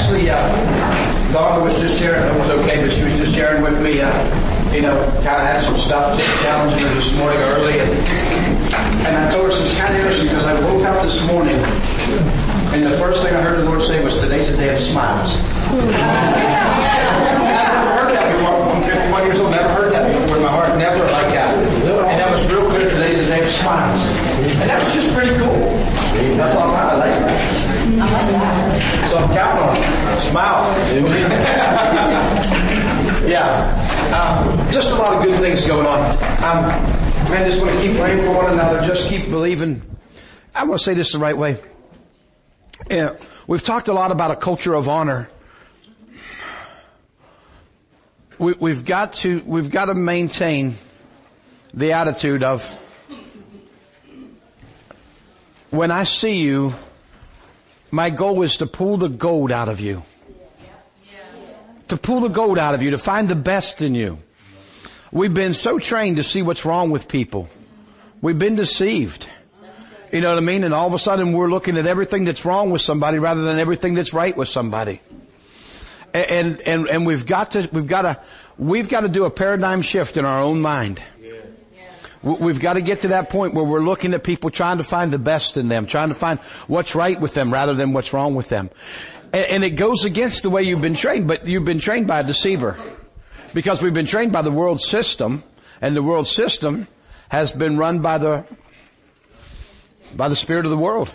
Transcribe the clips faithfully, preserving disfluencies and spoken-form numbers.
actually, uh, Donna was just sharing, it was okay, but she was just sharing with me, uh, you know, kind of had some stuff, just challenging her this morning early. And, and I told her, it's kind of interesting because I woke up this morning and the first thing I heard the Lord say was, today's a day of smiles. I've never heard that before. I'm fifty-one years old, never heard that before in my heart, never like that. And that was real good. Today's a day of smiles. And that was just pretty cool. That's all I like that. So I'm counting on it. Smile. Yeah. Um, just a lot of good things going on. Um, man, just want to keep praying for one another. Just keep believing. I want to say this the right way. Yeah, we've talked a lot about a culture of honor. We, we've got to, we've got to maintain the attitude of, when I see you, my goal is to pull the gold out of you. To pull the gold out of you, to find the best in you. We've been so trained to see what's wrong with people. We've been deceived. You know what I mean? And all of a sudden we're looking at everything that's wrong with somebody rather than everything that's right with somebody. And, and, and we've got to, we've got to, we've got to do a paradigm shift in our own mind. We've got to get to that point where we're looking at people trying to find the best in them, trying to find what's right with them rather than what's wrong with them. And it goes against the way you've been trained, but you've been trained by a deceiver. Because we've been trained by the world system, and the world system has been run by the, by the spirit of the world.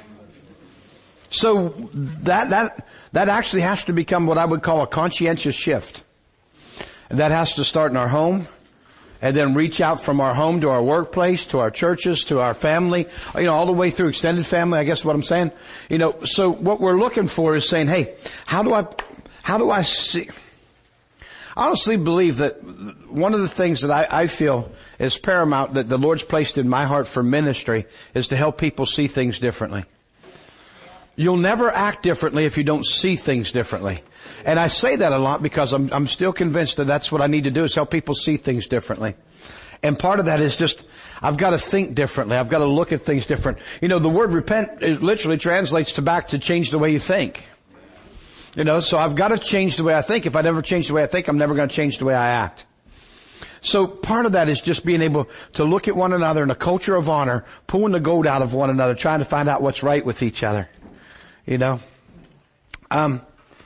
So that, that, that actually has to become what I would call a conscientious shift. And that has to start in our home, and then reach out from our home to our workplace, to our churches, to our family, you know, all the way through extended family, I guess what I'm saying. You know, so what we're looking for is saying, hey, how do I, how do I see, I honestly believe that one of the things that I, I feel is paramount that the Lord's placed in my heart for ministry is to help people see things differently. You'll never act differently if you don't see things differently. And I say that a lot because I'm, I'm still convinced that that's what I need to do is help people see things differently. And part of that is just, I've got to think differently. I've got to look at things different. You know, the word repent is literally translates to back to change the way you think. You know, so I've got to change the way I think. If I never change the way I think, I'm never going to change the way I act. So part of that is just being able to look at one another in a culture of honor, pulling the gold out of one another, trying to find out what's right with each other. You know, um,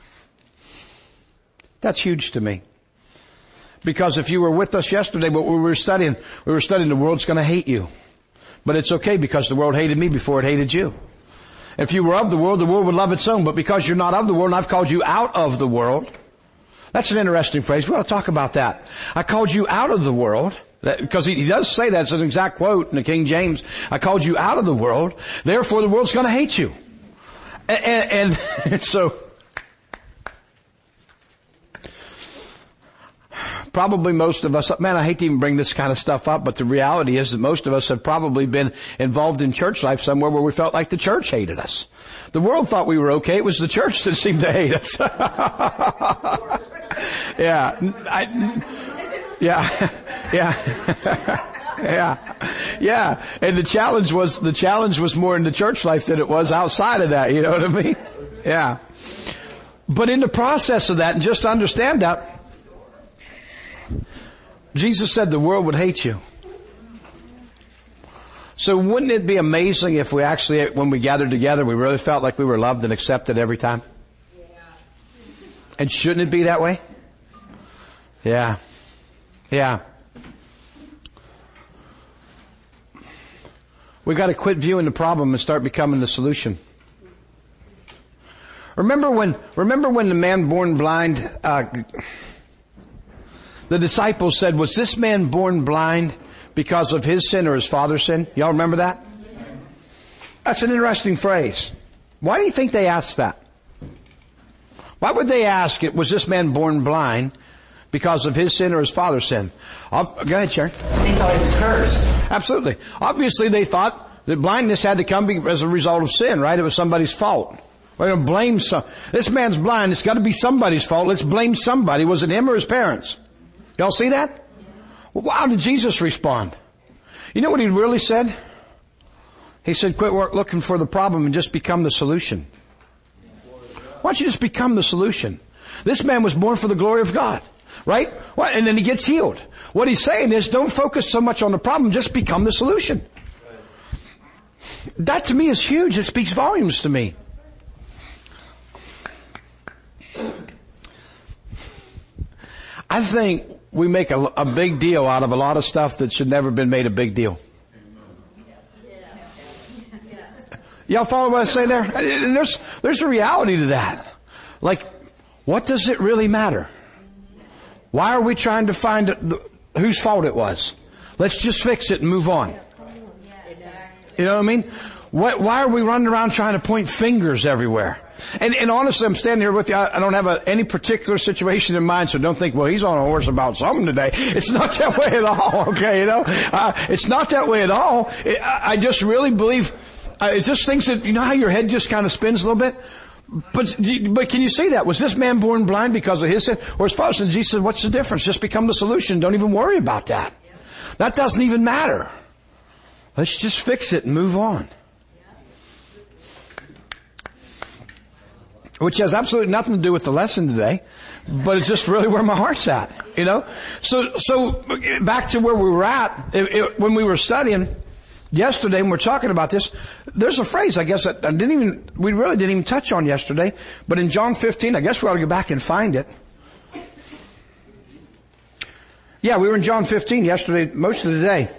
that's huge to me. Because if you were with us yesterday, what we were studying, we were studying the world's going to hate you. But it's okay because the world hated me before it hated you. If you were of the world, the world would love its own. But because you're not of the world, and I've called you out of the world. That's an interesting phrase. We ought to talk about that. I called you out of the world. That, because he, he does say that. It's an exact quote in the King James. I called you out of the world. Therefore, the world's going to hate you. And, and, and so, probably most of us, man, I hate to even bring this kind of stuff up, but the reality is that most of us have probably been involved in church life somewhere where we felt like the church hated us. The world thought we were okay. It was the church that seemed to hate us. yeah. I, yeah. Yeah. Yeah. Yeah. And the challenge was, the challenge was more in the church life than it was outside of that. You know what I mean? Yeah. But in the process of that, and just to understand that, Jesus said the world would hate you. So wouldn't it be amazing if we actually, when we gathered together, we really felt like we were loved and accepted every time? Yeah. And shouldn't it be that way? Yeah. Yeah. We got to quit viewing the problem and start becoming the solution. Remember when, remember when the man born blind, uh, the disciples said, was this man born blind because of his sin or his father's sin? Y'all remember that? That's an interesting phrase. Why do you think they asked that? Why would they ask it, was this man born blind because of his sin or his father's sin? I'll, go ahead, Sharon. They thought he was cursed. Absolutely. Obviously they thought that blindness had to come as a result of sin, right? It was somebody's fault. We're going to blame some. This man's blind. It's got to be somebody's fault. Let's blame somebody. Was it him or his parents? Y'all see that? Well, how did Jesus respond? You know what he really said? He said, quit work looking for the problem and just become the solution. Why don't you just become the solution? This man was born for the glory of God, right? Well, and then he gets healed. What he's saying is, don't focus so much on the problem, just become the solution. That to me is huge. It speaks volumes to me. I think we make a, a big deal out of a lot of stuff that should never have been made a big deal. Y'all follow what I say there? And there's, there's a reality to that. Like, what does it really matter? Why are we trying to find the, whose fault it was? Let's just fix it and move on. You know what I mean? What, why are we running around trying to point fingers everywhere? And, and honestly, I'm standing here with you. I, I don't have a, any particular situation in mind, so don't think, well, he's on a horse about something today. It's not that way at all, okay, you know? Uh, it's not that way at all. It, I, I just really believe, uh, it's just things that, you know how your head just kind of spins a little bit? But, but can you see that? Was this man born blind because of his sin? Or his father sin? Jesus said, what's the difference? Just become the solution. Don't even worry about that. That doesn't even matter. Let's just fix it and move on. Which has absolutely nothing to do with the lesson today, but it's just really where my heart's at, you know? So, so, back to where we were at, it, it, when we were studying yesterday, when we we're talking about this, there's a phrase, I guess, that I didn't even, we really didn't even touch on yesterday, but in John fifteen, I guess we ought to go back and find it. Yeah, we were in John fifteen yesterday, most of the day.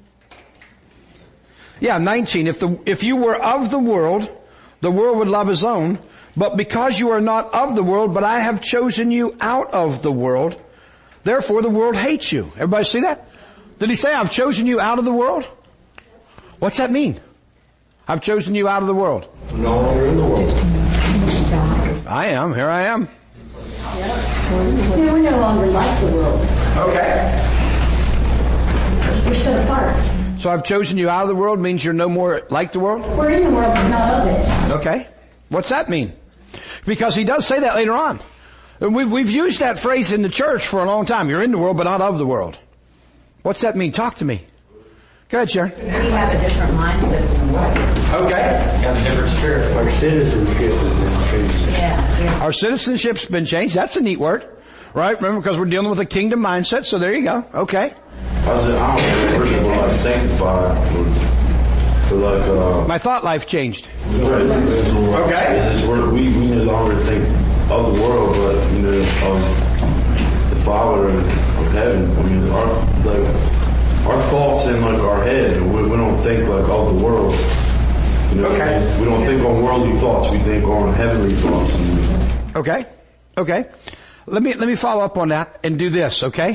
Yeah, nineteen. If the, if you were of the world, the world would love his own. But because you are not of the world, but I have chosen you out of the world, therefore the world hates you. Everybody see that? Did he say, I've chosen you out of the world? What's that mean? I've chosen you out of the world. No longer in the world. I am. Here I am. Yeah, we're no longer like the world. Okay. We're set apart. So I've chosen you out of the world means you're no more like the world? We're in the world, but not of it. Okay. What's that mean? Because he does say that later on. We've, we've used that phrase in the church for a long time. You're in the world, but not of the world. What's that mean? Talk to me. Go ahead, Sharon. We have a different mindset than the world. Okay. Got a different spirit. Our citizenship has been changed. Yeah, yeah. Our citizenship's been changed. That's a neat word. Right? Remember, because we're dealing with a kingdom mindset, so there you go. Okay. I was, I don't know, first of all, like sanctified. So like, uh, My thought life changed. okay. Is we're, we, we no longer think of the world, but, you know, of the Father of heaven. I mean, our, like, our thoughts in like our head, we, we don't think like of the world. You know, Okay. we don't think on worldly thoughts, we think on heavenly thoughts. Okay. Okay. Let me, let me follow up on that and do this, okay?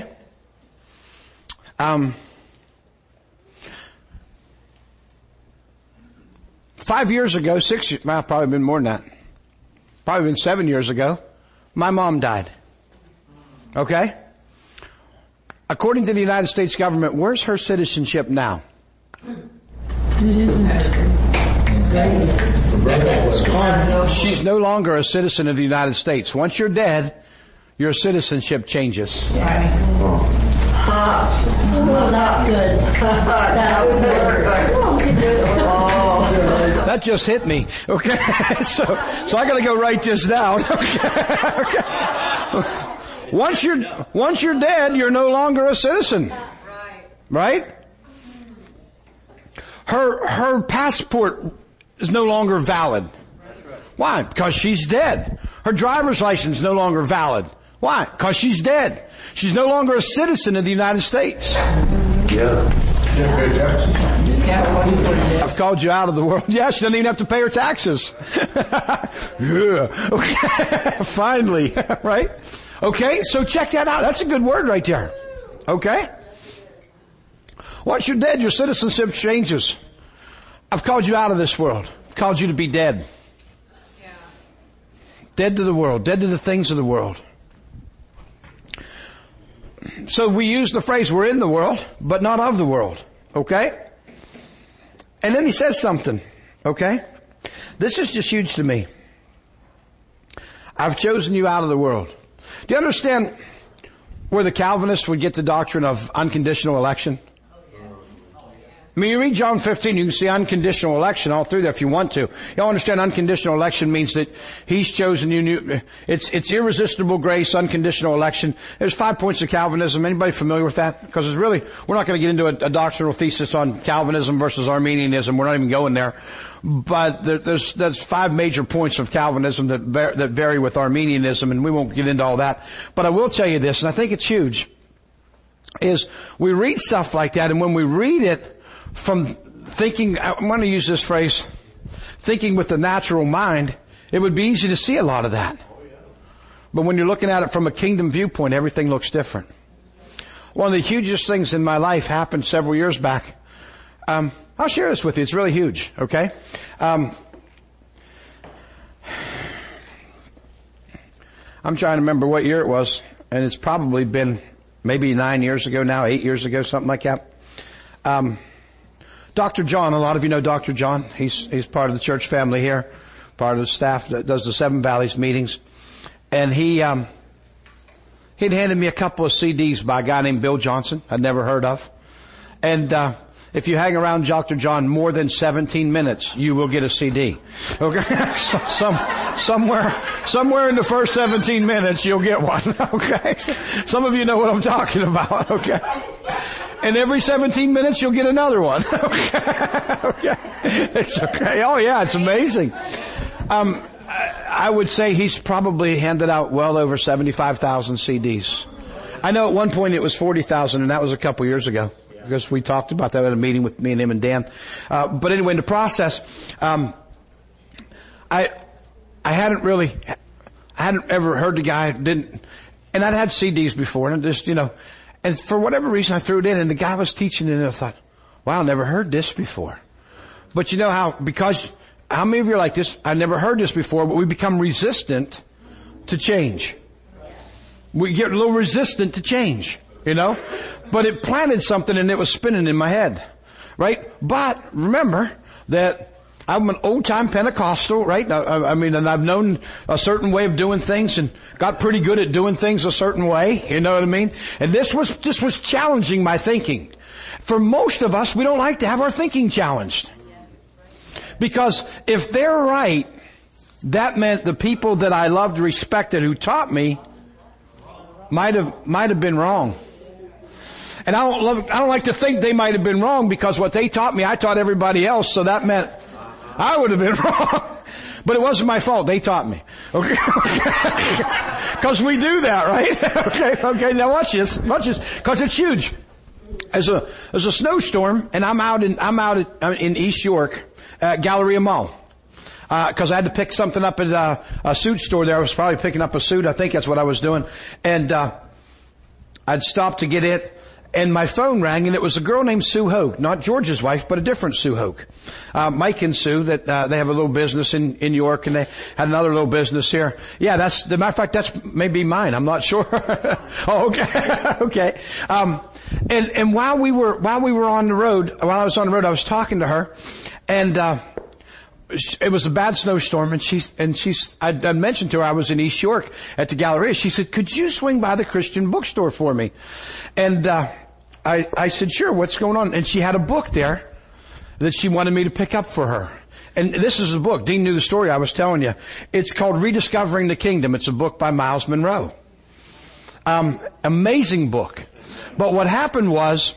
Um, five years ago, six years, well, probably been more than that. Probably been seven years ago, my mom died. Okay? According to the United States government, where's her citizenship now? She's no longer a citizen of the United States. Once you're dead, your citizenship changes. Well, that's good. That just hit me. Okay. so, so I gotta go write this down. Okay. okay. Once you're, once you're dead, you're no longer a citizen. Right? Her, her passport is no longer valid. Why? Because she's dead. Her driver's license is no longer valid. Why? Because she's dead. She's no longer a citizen of the United States. Yeah. I've called you out of the world. Yeah, she doesn't even have to pay her taxes. Yeah. Okay. Finally. Right? Okay, so check that out. That's a good word right there. Okay? Once you're dead, your citizenship changes. I've called you out of this world. I've called you to be dead. Dead to the world. Dead to the things of the world. So we use the phrase, we're in the world, but not of the world. Okay? And then he says something. Okay? This is just huge to me. I've chosen you out of the world. Do you understand where the Calvinists would get the doctrine of unconditional election? I mean, you read John fifteen, you can see unconditional election all through there if you want to. Y'all understand unconditional election means that He's chosen you. It's, it's irresistible grace, unconditional election. There's five points of Calvinism. Anybody familiar with that? Because it's really, we're not going to get into a, a doctrinal thesis on Calvinism versus Arminianism. We're not even going there. But there, there's, there's five major points of Calvinism that, var- that vary with Arminianism, and we won't get into all that. But I will tell you this, and I think it's huge, is we read stuff like that, and when we read it, from thinking, I'm going to use this phrase, thinking with the natural mind, it would be easy to see a lot of that. But when you're looking at it from a kingdom viewpoint, everything looks different. One of the hugest things in my life happened several years back. Um, I'll share this with you. It's really huge, okay? Um, I'm trying to remember what year it was, and it's probably been maybe nine years ago now, eight years ago, something like that. Um, Doctor John, a lot of you know Doctor John. He's, he's part of the church family here, part of the staff that does the Seven Valleys meetings. And he, um, he'd handed me a couple of C Ds by a guy named Bill Johnson I'd never heard of. And, uh, if you hang around Doctor John more than seventeen minutes, you will get a C D. Okay? so, some, somewhere, somewhere in the first seventeen minutes, you'll get one. Okay? So, some of you know what I'm talking about. Okay? And every seventeen minutes, you'll get another one. Okay? Okay? It's okay. Oh yeah, it's amazing. Um, I would say he's probably handed out well over seventy-five thousand C Ds. I know at one point it was forty thousand, and that was a couple years ago. Because we talked about that at a meeting with me and him and Dan. Uh, but anyway, in the process, um, I, I hadn't really, I hadn't ever heard the guy, didn't, and I'd had C Ds before, and just, you know, and for whatever reason I threw it in, and the guy was teaching it, and I thought, wow, I never heard this before. But you know how, because, how many of you are like this? I never heard this before, but we become resistant to change. We get a little resistant to change, you know? But it planted something and it was spinning in my head, right? But remember that I'm an old-time Pentecostal, right? I, I mean, and I've known a certain way of doing things and got pretty good at doing things a certain way, you know what I mean? And this was, this was challenging my thinking. For most of us, we don't like to have our thinking challenged. Because if they're right, that meant the people that I loved, respected, who taught me might have, might have been wrong. And I don't love, I don't like to think they might have been wrong, because what they taught me, I taught everybody else, so that meant I would have been wrong. But it wasn't my fault. They taught me. Okay? Because we do that, right? Okay, okay, now watch this. Watch this. Because it's huge. There's a, there's a snowstorm, and I'm out in, I'm out at, in East York at Galleria Mall. Uh, cause I had to pick something up at uh, a suit store there. I was probably picking up a suit. I think that's what I was doing. And, uh, I'd stopped to get it. And my phone rang, and it was a girl named Sue Hoke, not George's wife, but a different Sue Hoke. Uh, Mike and Sue, that, uh, they have a little business in, in York, and they had another little business here. Yeah, that's, the matter of fact, that's maybe mine. I'm not sure. Oh, okay. Okay. Um, and, and while we were, while we were on the road, while I was on the road, I was talking to her, and, uh, it was a bad snowstorm, and she's, and she's, I'd, I'd mentioned to her I was in East York at the Galleria. She said, could you swing by the Christian bookstore for me? And, uh, I, I said, sure, what's going on? And she had a book there that she wanted me to pick up for her. And this is a book. Dean knew the story I was telling you. It's called Rediscovering the Kingdom. It's a book by Miles Monroe. Um, amazing book. But what happened was,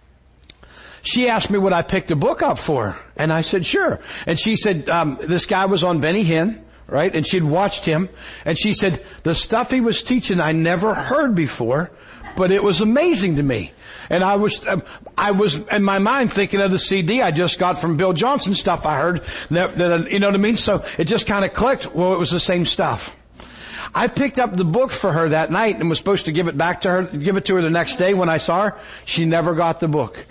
she asked me would I pick the book up for her. And I said, sure. And she said, um, this guy was on Benny Hinn, right? And she'd watched him. And she said, the stuff he was teaching I never heard before, but it was amazing to me. And I was, um, I was in my mind thinking of the C D I just got from Bill Johnson, stuff I heard that, that you know what I mean? So it just kind of clicked. Well, it was the same stuff. I picked up the book for her that night and was supposed to give it back to her, give it to her the next day when I saw her. She never got the book.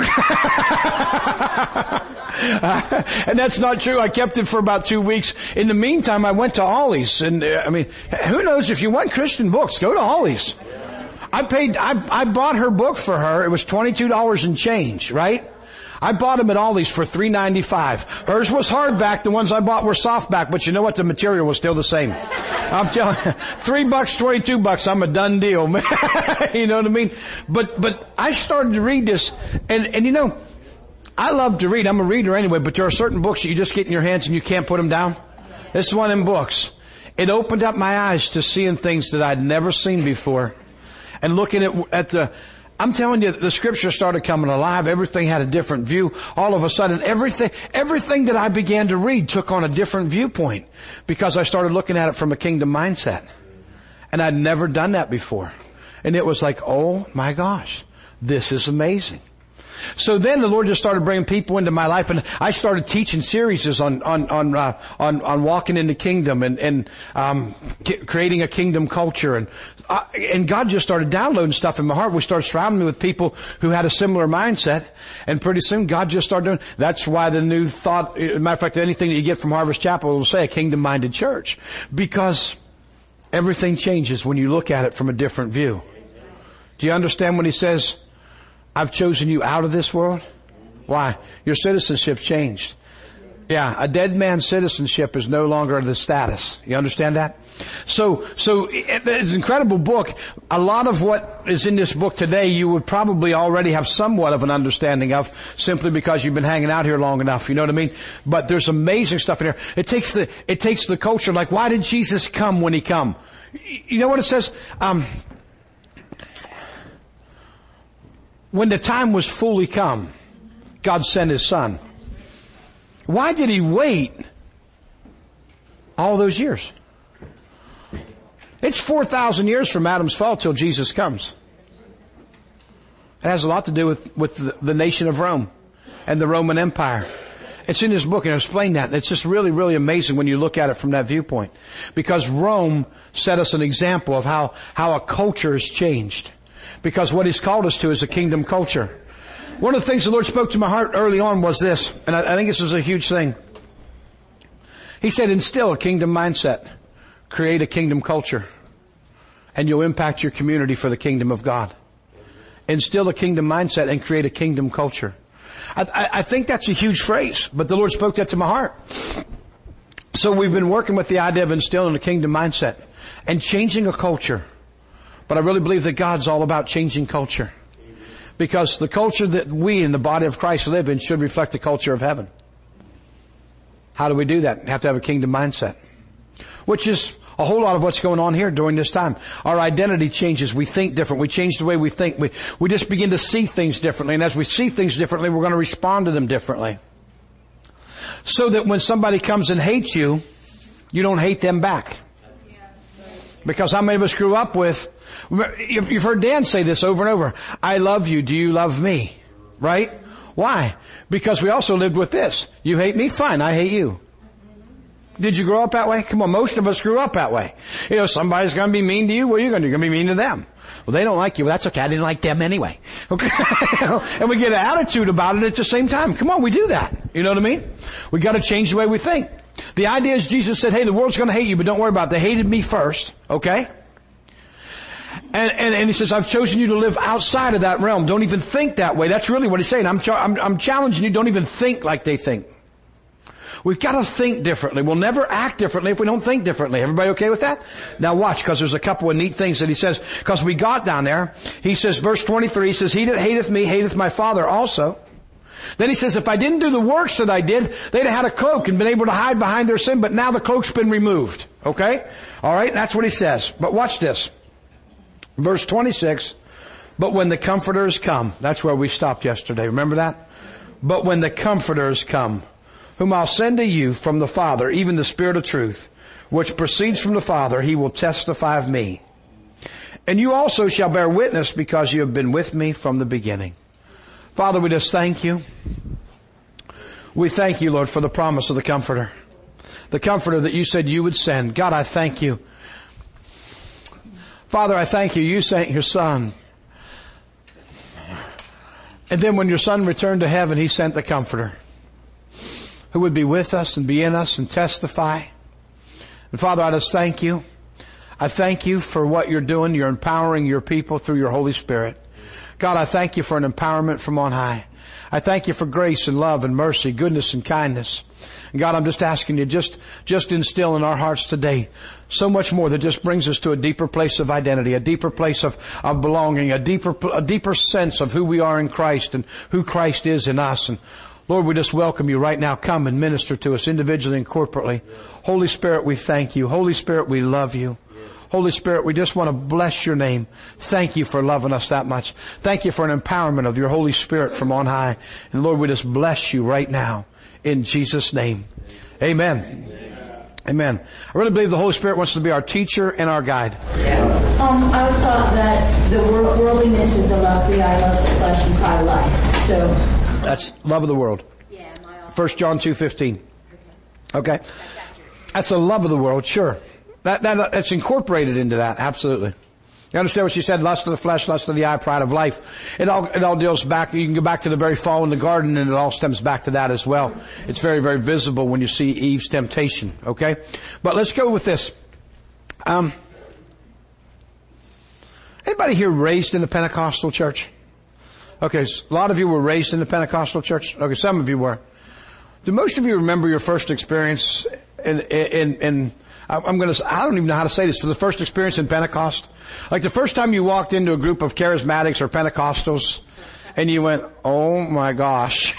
And that's not true. I kept it for about two weeks. In the meantime, I went to Ollie's, and uh, I mean, who knows, if you want Christian books, go to Ollie's. I paid, I, I bought her book for her. It was twenty-two dollars and change, right? I bought them at Ollie's for three dollars and ninety-five cents. Hers was hardback. The ones I bought were softback, but you know what? The material was still the same. I'm telling you, three bucks, twenty-two bucks, I'm a done deal, man. You know what I mean? But, but I started to read this, and, and you know, I love to read. I'm a reader anyway, but there are certain books that you just get in your hands and you can't put them down. This is one of them books. It opened up my eyes to seeing things that I'd never seen before. And looking at, at the, I'm telling you, the scripture started coming alive. Everything had a different view. All of a sudden, everything, everything that I began to read took on a different viewpoint because I started looking at it from a kingdom mindset. And I'd never done that before. And it was like, oh my gosh, this is amazing. So then the Lord just started bringing people into my life, and I started teaching series on on on uh, on on walking in the kingdom and and um creating a kingdom culture, and uh, and God just started downloading stuff in my heart. We started surrounding me with people who had a similar mindset, and pretty soon God just started doing. That's why the new thought, as a matter of fact, anything that you get from Harvest Chapel will say a kingdom-minded church, because everything changes when you look at it from a different view. Do you understand when He says, I've chosen you out of this world? Why? Your citizenship's changed. Yeah, a dead man's citizenship is no longer the status. You understand that? So, so it's an incredible book. A lot of what is in this book today you would probably already have somewhat of an understanding of, simply because you've been hanging out here long enough. You know what I mean? But there's amazing stuff in here. It takes the, it takes the culture, like, why did Jesus come when He come? You know what it says? Um, When the time was fully come, God sent His Son. Why did He wait all those years? It's four thousand years from Adam's fall till Jesus comes. It has a lot to do with, with the, the nation of Rome and the Roman Empire. It's in this book, and I explain that. It's just really, really amazing when you look at it from that viewpoint. Because Rome set us an example of how, how a culture has changed. Because what He's called us to is a kingdom culture. One of the things the Lord spoke to my heart early on was this, and I, I think this is a huge thing. He said, instill a kingdom mindset. Create a kingdom culture. And you'll impact your community for the kingdom of God. Instill a kingdom mindset and create a kingdom culture. I, I, I think that's a huge phrase, but the Lord spoke that to my heart. So we've been working with the idea of instilling a kingdom mindset and changing a culture. But I really believe that God's all about changing culture. Because the culture that we in the body of Christ live in should reflect the culture of heaven. How do we do that? We have to have a kingdom mindset. Which is a whole lot of what's going on here during this time. Our identity changes. We think different. We change the way we think. We, we just begin to see things differently. And as we see things differently, we're going to respond to them differently. So that when somebody comes and hates you, you don't hate them back. Because how many of us grew up with, you've heard Dan say this over and over, I love you, do you love me? Right? Why? Because we also lived with this. You hate me? Fine, I hate you. Did you grow up that way? Come on, most of us grew up that way. You know, somebody's going to be mean to you, what are you going to do? You're going to be mean to them. Well, they don't like you. Well, that's okay, I didn't like them anyway. Okay? And we get an attitude about it at the same time. Come on, we do that. You know what I mean? We got to change the way we think. The idea is Jesus said, hey, the world's going to hate you, but don't worry about it. They hated me first. Okay? And, and, and He says, I've chosen you to live outside of that realm. Don't even think that way. That's really what He's saying. I'm, ch- I'm, I'm challenging you. Don't even think like they think. We've got to think differently. We'll never act differently if we don't think differently. Everybody okay with that? Now watch, because there's a couple of neat things that He says. Because we got down there. He says, verse twenty-three, He says, he that hateth me hateth my Father also. Then He says, if I didn't do the works that I did, they'd have had a cloak and been able to hide behind their sin, but now the cloak's been removed. Okay? Alright, that's what He says. But watch this. Verse twenty-six, but when the Comforters come, that's where we stopped yesterday, remember that? But when the Comforters come, whom I'll send to you from the Father, even the Spirit of truth, which proceeds from the Father, He will testify of me. And you also shall bear witness, because you have been with me from the beginning. Father, we just thank You. We thank You, Lord, for the promise of the Comforter. The Comforter that You said You would send. God, I thank You. Father, I thank You. You sent Your Son. And then when Your Son returned to heaven, He sent the Comforter, who would be with us and be in us and testify. And Father, I just thank You. I thank You for what You're doing. You're empowering Your people through Your Holy Spirit. God, I thank You for an empowerment from on high. I thank you for grace and love and mercy, goodness and kindness. And God, I'm just asking you, just, just instill in our hearts today so much more that just brings us to a deeper place of identity, a deeper place of, of belonging, a deeper, a deeper sense of who we are in Christ and who Christ is in us. And Lord, we just welcome you right now. Come and minister to us individually and corporately. Holy Spirit, we thank you. Holy Spirit, we love you. Holy Spirit, we just want to bless your name. Thank you for loving us that much. Thank you for an empowerment of your Holy Spirit from on high. And Lord, we just bless you right now in Jesus' name. Amen. Amen. I really believe the Holy Spirit wants to be our teacher and our guide. Yeah. Um, I was taught that the wor- worldliness is the lust of the eye, lust of the flesh, and pride of life. So that's love of the world. Yeah. First John two fifteen. Okay. That's the love of the world. Sure. That, that that's incorporated into that. Absolutely. You understand what she said? Lust of the flesh, lust of the eye, pride of life. It all, it all deals back, you can go back to the very fall in the garden and it all stems back to that as well. It's very, very visible when you see Eve's temptation. Okay? But let's go with this. Um, anybody here raised in the Pentecostal church? Okay, so a lot of you were raised in the Pentecostal church. Okay, some of you were. Do most of you remember your first experience in, in, in, I'm going to, I don't even know how to say this, for the first experience in Pentecost? Like the first time you walked into a group of charismatics or Pentecostals and you went, oh my gosh,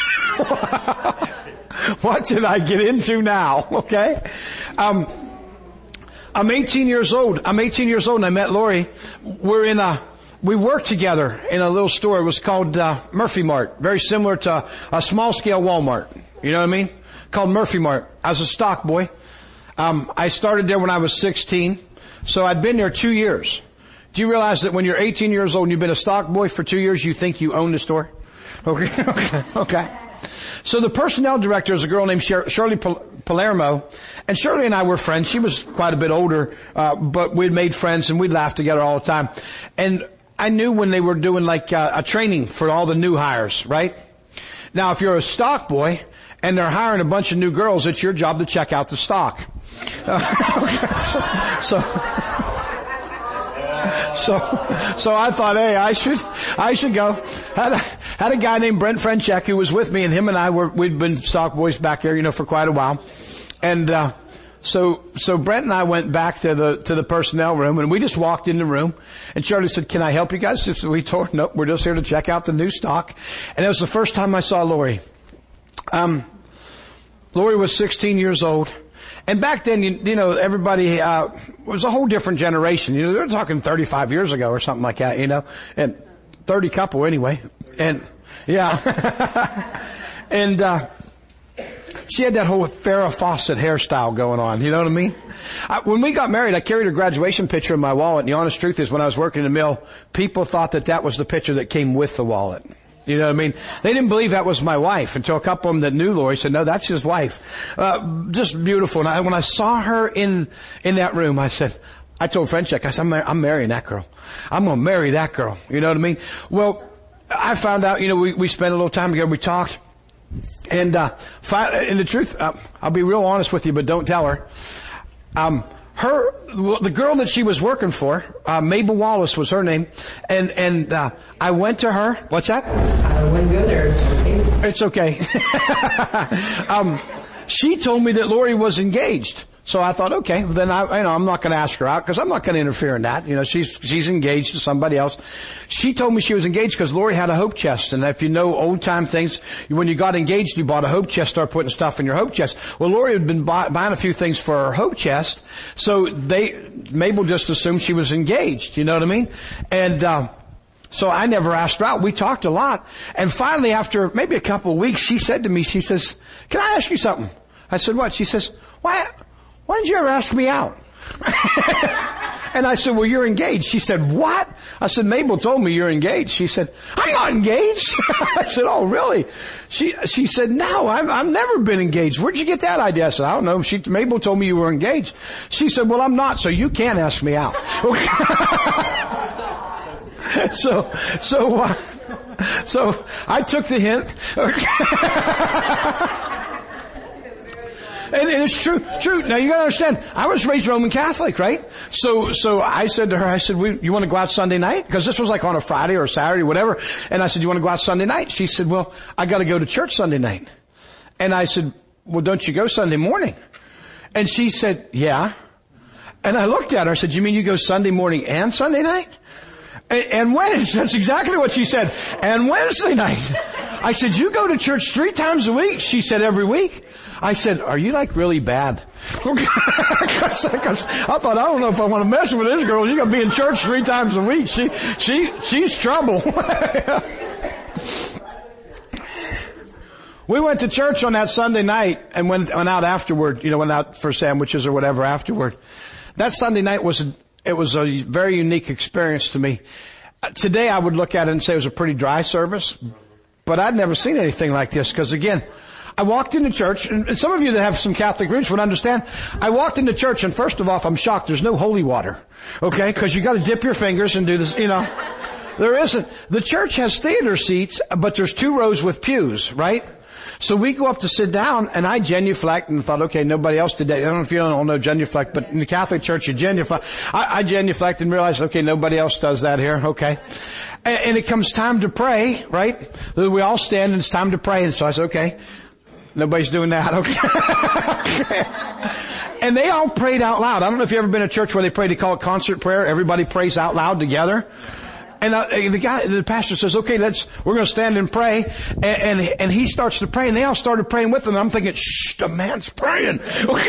what did I get into now? Okay? Um, I'm eighteen years old. I'm eighteen years old and I met Lori. We're in a, we worked together in a little store. It was called, uh, Murphy Mart. Very similar to a small scale Walmart. You know what I mean? Called Murphy Mart. I was a stock boy. Um, I started there when I was sixteen, so I'd been there two years. Do you realize that when you're eighteen years old and you've been a stock boy for two years, you think you own the store? Okay, okay, okay. So the personnel director is a girl named Shirley Palermo, and Shirley and I were friends. She was quite a bit older, uh, but we'd made friends and we'd laugh together all the time. And I knew when they were doing like uh, a training for all the new hires, right? Now, if you're a stock boy and they're hiring a bunch of new girls, it's your job to check out the stock. Uh, okay, so, so, so, so I thought, hey, I should, I should go. Had a, had a guy named Brent Frenchek who was with me, and him and I were, we'd been stock boys back there, you know, for quite a while. And, uh, so, so Brent and I went back to the, to the personnel room, and we just walked in the room, and Shirley said, can I help you guys? So we told her, nope, we're just here to check out the new stock. And it was the first time I saw Lori. Um, Lori was sixteen years old. And back then, you, you know, everybody, uh, was a whole different generation. You know, they were talking thirty-five years ago or something like that, you know, and thirty couple anyway. And, yeah. and, uh, she had that whole Farrah Fawcett hairstyle going on, you know what I mean? I, when we got married, I carried her graduation picture in my wallet, and the honest truth is when I was working in the mill, people thought that that was the picture that came with the wallet. You know what I mean? They didn't believe that was my wife until a couple of them that knew Lori said, no, that's his wife. Uh, just beautiful. And I, when I saw her in, in that room, I said, I told Frenchek, I said, I'm, mar- I'm marrying that girl. I'm going to marry that girl. You know what I mean? Well, I found out, you know, we, we spent a little time together. We talked. And, uh, fi- and the truth, uh, I'll be real honest with you, but don't tell her. Um, Her, the girl that she was working for, uh, Mabel Wallace was her name, and, and, uh, I went to her, what's that? I wouldn't go there, it's okay. It's okay. um, she told me that Lori was engaged. So I thought, okay, then I, you know, I'm not going to ask her out because I'm not going to interfere in that. You know, she's, she's engaged to somebody else. She told me she was engaged because Lori had a hope chest. And if you know old time things, when you got engaged, you bought a hope chest, started putting stuff in your hope chest. Well, Lori had been buy, buying a few things for her hope chest. So they, Mabel just assumed she was engaged. You know what I mean? And, uh, so I never asked her out. We talked a lot. And finally, after maybe a couple of weeks, she said to me, she says, can I ask you something? I said, what? She says, why, why didn't you ever ask me out? And I said, well, you're engaged. She said, what? I said, Mabel told me you're engaged. She said, I'm not engaged. I said, oh, really? She, she said, no, I've, I've never been engaged. Where'd you get that idea? I said, I don't know. She, Mabel told me you were engaged. She said, well, I'm not, so you can't ask me out. so, so, uh, so I took the hint. And, and it's true, true. Now you gotta understand, I was raised Roman Catholic, right? So, so I said to her, I said, we, you want to go out Sunday night? Because this was like on a Friday or Saturday, whatever. And I said, you want to go out Sunday night? She said, well, I gotta go to church Sunday night. And I said, well, don't you go Sunday morning? And she said, yeah. And I looked at her, I said, you mean you go Sunday morning and Sunday night? And, and Wednesday, that's exactly what she said. And Wednesday night. I said, you go to church three times a week? She said, every week. I said, are you like really bad? Cause, cause I thought, I don't know if I want to mess with this girl. You're going to be in church three times a week. She, she, she's trouble. We went to church on that Sunday night and went, went out afterward, you know, went out for sandwiches or whatever afterward. That Sunday night was, a, it was a very unique experience to me. Uh, today I would look at it and say it was a pretty dry service, but I'd never seen anything like this because again, I walked into church, and some of you that have some Catholic roots would understand. I walked into church, and first of all, I'm shocked. There's no holy water, okay? Because you got to dip your fingers and do this, you know. There isn't. The church has theater seats, but there's two rows with pews, right? So we go up to sit down, and I genuflect and thought, okay, nobody else did that. I don't know if you all know genuflect, but in the Catholic Church, you genuflect. I, I genuflect and realized, okay, nobody else does that here, okay. And, and it comes time to pray, right? We all stand, and it's time to pray, and so I said, okay. Nobody's doing that, okay. And they all prayed out loud. I don't know if you've ever been to a church where they pray, they call it concert prayer. Everybody prays out loud together. And uh, the guy, the pastor says, okay, let's, we're going to stand and pray. And, and, and he starts to pray, and they all started praying with him. I'm thinking, shh, the man's praying. Because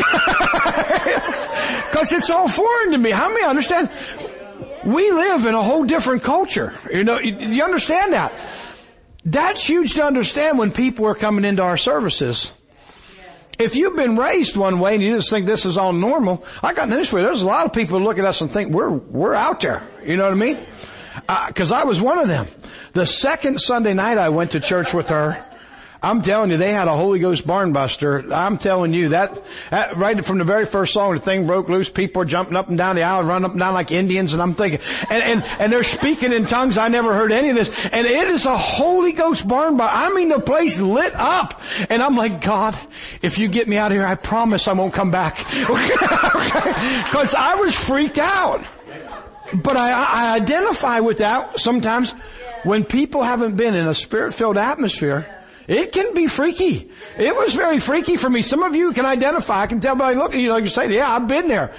it's all foreign to me. How many understand? We live in a whole different culture. You know, you, you understand that? That's huge to understand when people are coming into our services. If you've been raised one way and you just think this is all normal, I got news for you. There's a lot of people who look at us and think we're, we're out there. You know what I mean? Uh, cause I was one of them. The second Sunday night I went to church with her, I'm telling you, they had a Holy Ghost barn buster. I'm telling you, that, that right from the very first song, the thing broke loose. People are jumping up and down the aisle, running up and down like Indians, and I'm thinking, and, and, and they're speaking in tongues. I never heard any of this. And it is a Holy Ghost barn buster. I mean, the place lit up. And I'm like, God, if you get me out of here, I promise I won't come back. Cause I was freaked out. But I, I identify with that sometimes when people haven't been in a spirit-filled atmosphere. It can be freaky. It was very freaky for me. Some of you can identify. I can tell by looking at you, like you say, yeah, I've been there.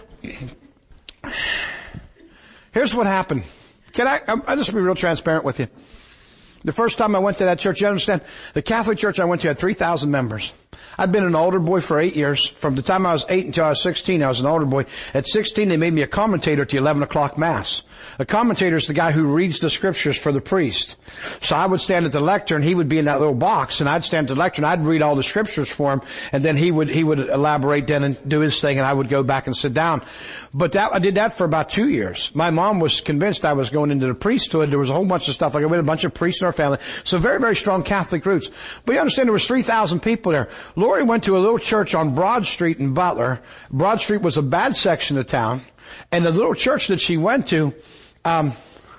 Here's what happened. Can I, I'll just be real transparent with you. The first time I went to that church, you understand, the Catholic church I went to had three thousand members. I'd been an altar boy for eight years. From the time I was eight until I was sixteen, I was an altar boy. At sixteen, they made me a commentator at the eleven o'clock mass. A commentator is the guy who reads the scriptures for the priest. So I would stand at the lectern, he would be in that little box, and I'd stand at the lectern, I'd read all the scriptures for him, and then he would, he would elaborate then and do his thing, and I would go back and sit down. But that, I did that for about two years. My mom was convinced I was going into the priesthood. There was a whole bunch of stuff, like I had a bunch of priests in our family. So very, very strong Catholic roots. But you understand there was three thousand people there. Lori went to a little church on Broad Street in Butler. Broad Street was a bad section of town. And the little church that she went to, um,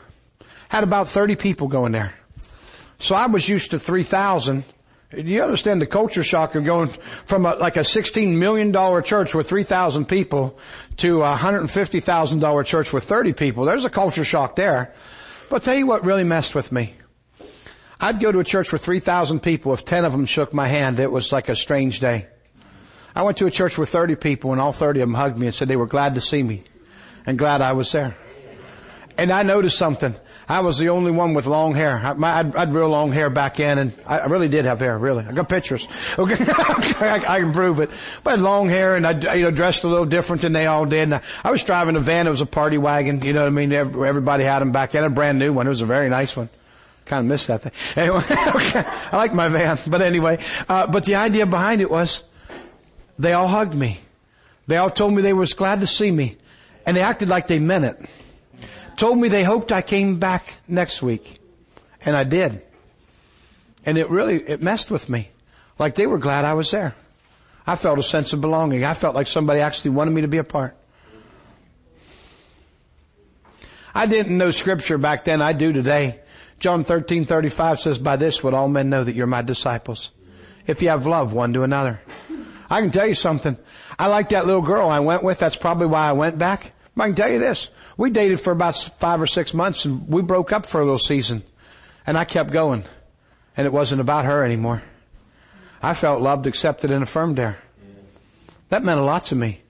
had about thirty people going there. So I was used to three thousand. You understand the culture shock of going from a, like a sixteen million dollars church with three thousand people to a one hundred fifty thousand dollars church with thirty people. There's a culture shock there. But I'll tell you what really messed with me. I'd go to a church with three thousand people. If ten of them shook my hand, it was like a strange day. I went to a church with thirty people, and all thirty of them hugged me and said they were glad to see me and glad I was there. And I noticed something. I was the only one with long hair. I, my, I'd, I'd real long hair back in, and I, I really did have hair, really. I got pictures. Okay, I, I can prove it. But I had long hair, and I, you know, dressed a little different than they all did. And I, I was driving a van. It was a party wagon. You know what I mean? Everybody had them back then. A brand new one. It was a very nice one. Kind of missed that thing. Anyway, okay. I like my van. But anyway, uh, but the idea behind it was they all hugged me. They all told me they was glad to see me. And they acted like they meant it. Told me they hoped I came back next week. And I did. And it really, it messed with me. Like they were glad I was there. I felt a sense of belonging. I felt like somebody actually wanted me to be a part. I didn't know scripture back then. I do today. John thirteen thirty-five says, by this would all men know that you're my disciples, if you have love one to another. I can tell you something. I like that little girl I went with. That's probably why I went back. But I can tell you this. We dated for about five or six months and we broke up for a little season. And I kept going. And it wasn't about her anymore. I felt loved, accepted, and affirmed there. That meant a lot to me.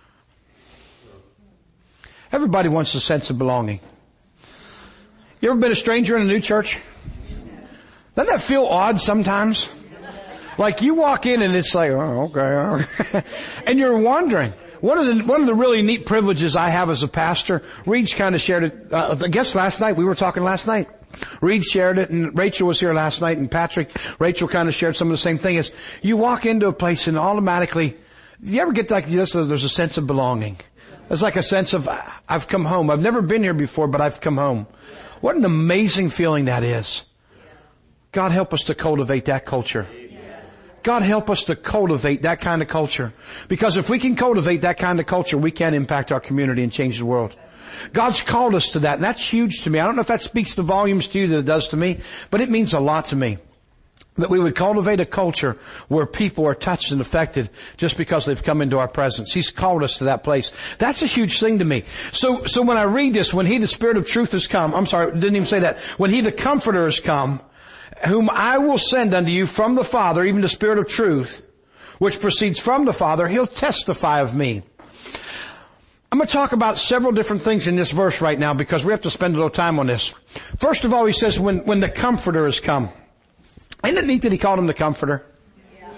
Everybody wants a sense of belonging. You ever been a stranger in a new church? Doesn't that feel odd sometimes? Like you walk in and it's like, oh, okay, okay. And you're wondering. One of the, one of the really neat privileges I have as a pastor, Reed kind of shared it, uh, I guess last night, we were talking last night. Reed shared it and Rachel was here last night and Patrick, Rachel kind of shared some of the same thing is you walk into a place and automatically, you ever get like this, there's a sense of belonging. There's like a sense of, I've come home. I've never been here before, but I've come home. What an amazing feeling that is. God help us to cultivate that culture. God help us to cultivate that kind of culture. Because if we can cultivate that kind of culture, we can impact our community and change the world. God's called us to that, and that's huge to me. I don't know if that speaks the volumes to you that it does to me, but it means a lot to me. That we would cultivate a culture where people are touched and affected just because they've come into our presence. He's called us to that place. That's a huge thing to me. So, so when I read this, when He, the Spirit of truth, has come, I'm sorry, didn't even say that. When He, the Comforter, has come, whom I will send unto you from the Father, even the Spirit of truth, which proceeds from the Father, He'll testify of me. I'm going to talk about several different things in this verse right now because we have to spend a little time on this. First of all, He says when, when the Comforter has come. Isn't it neat that He called Him the Comforter? Yeah.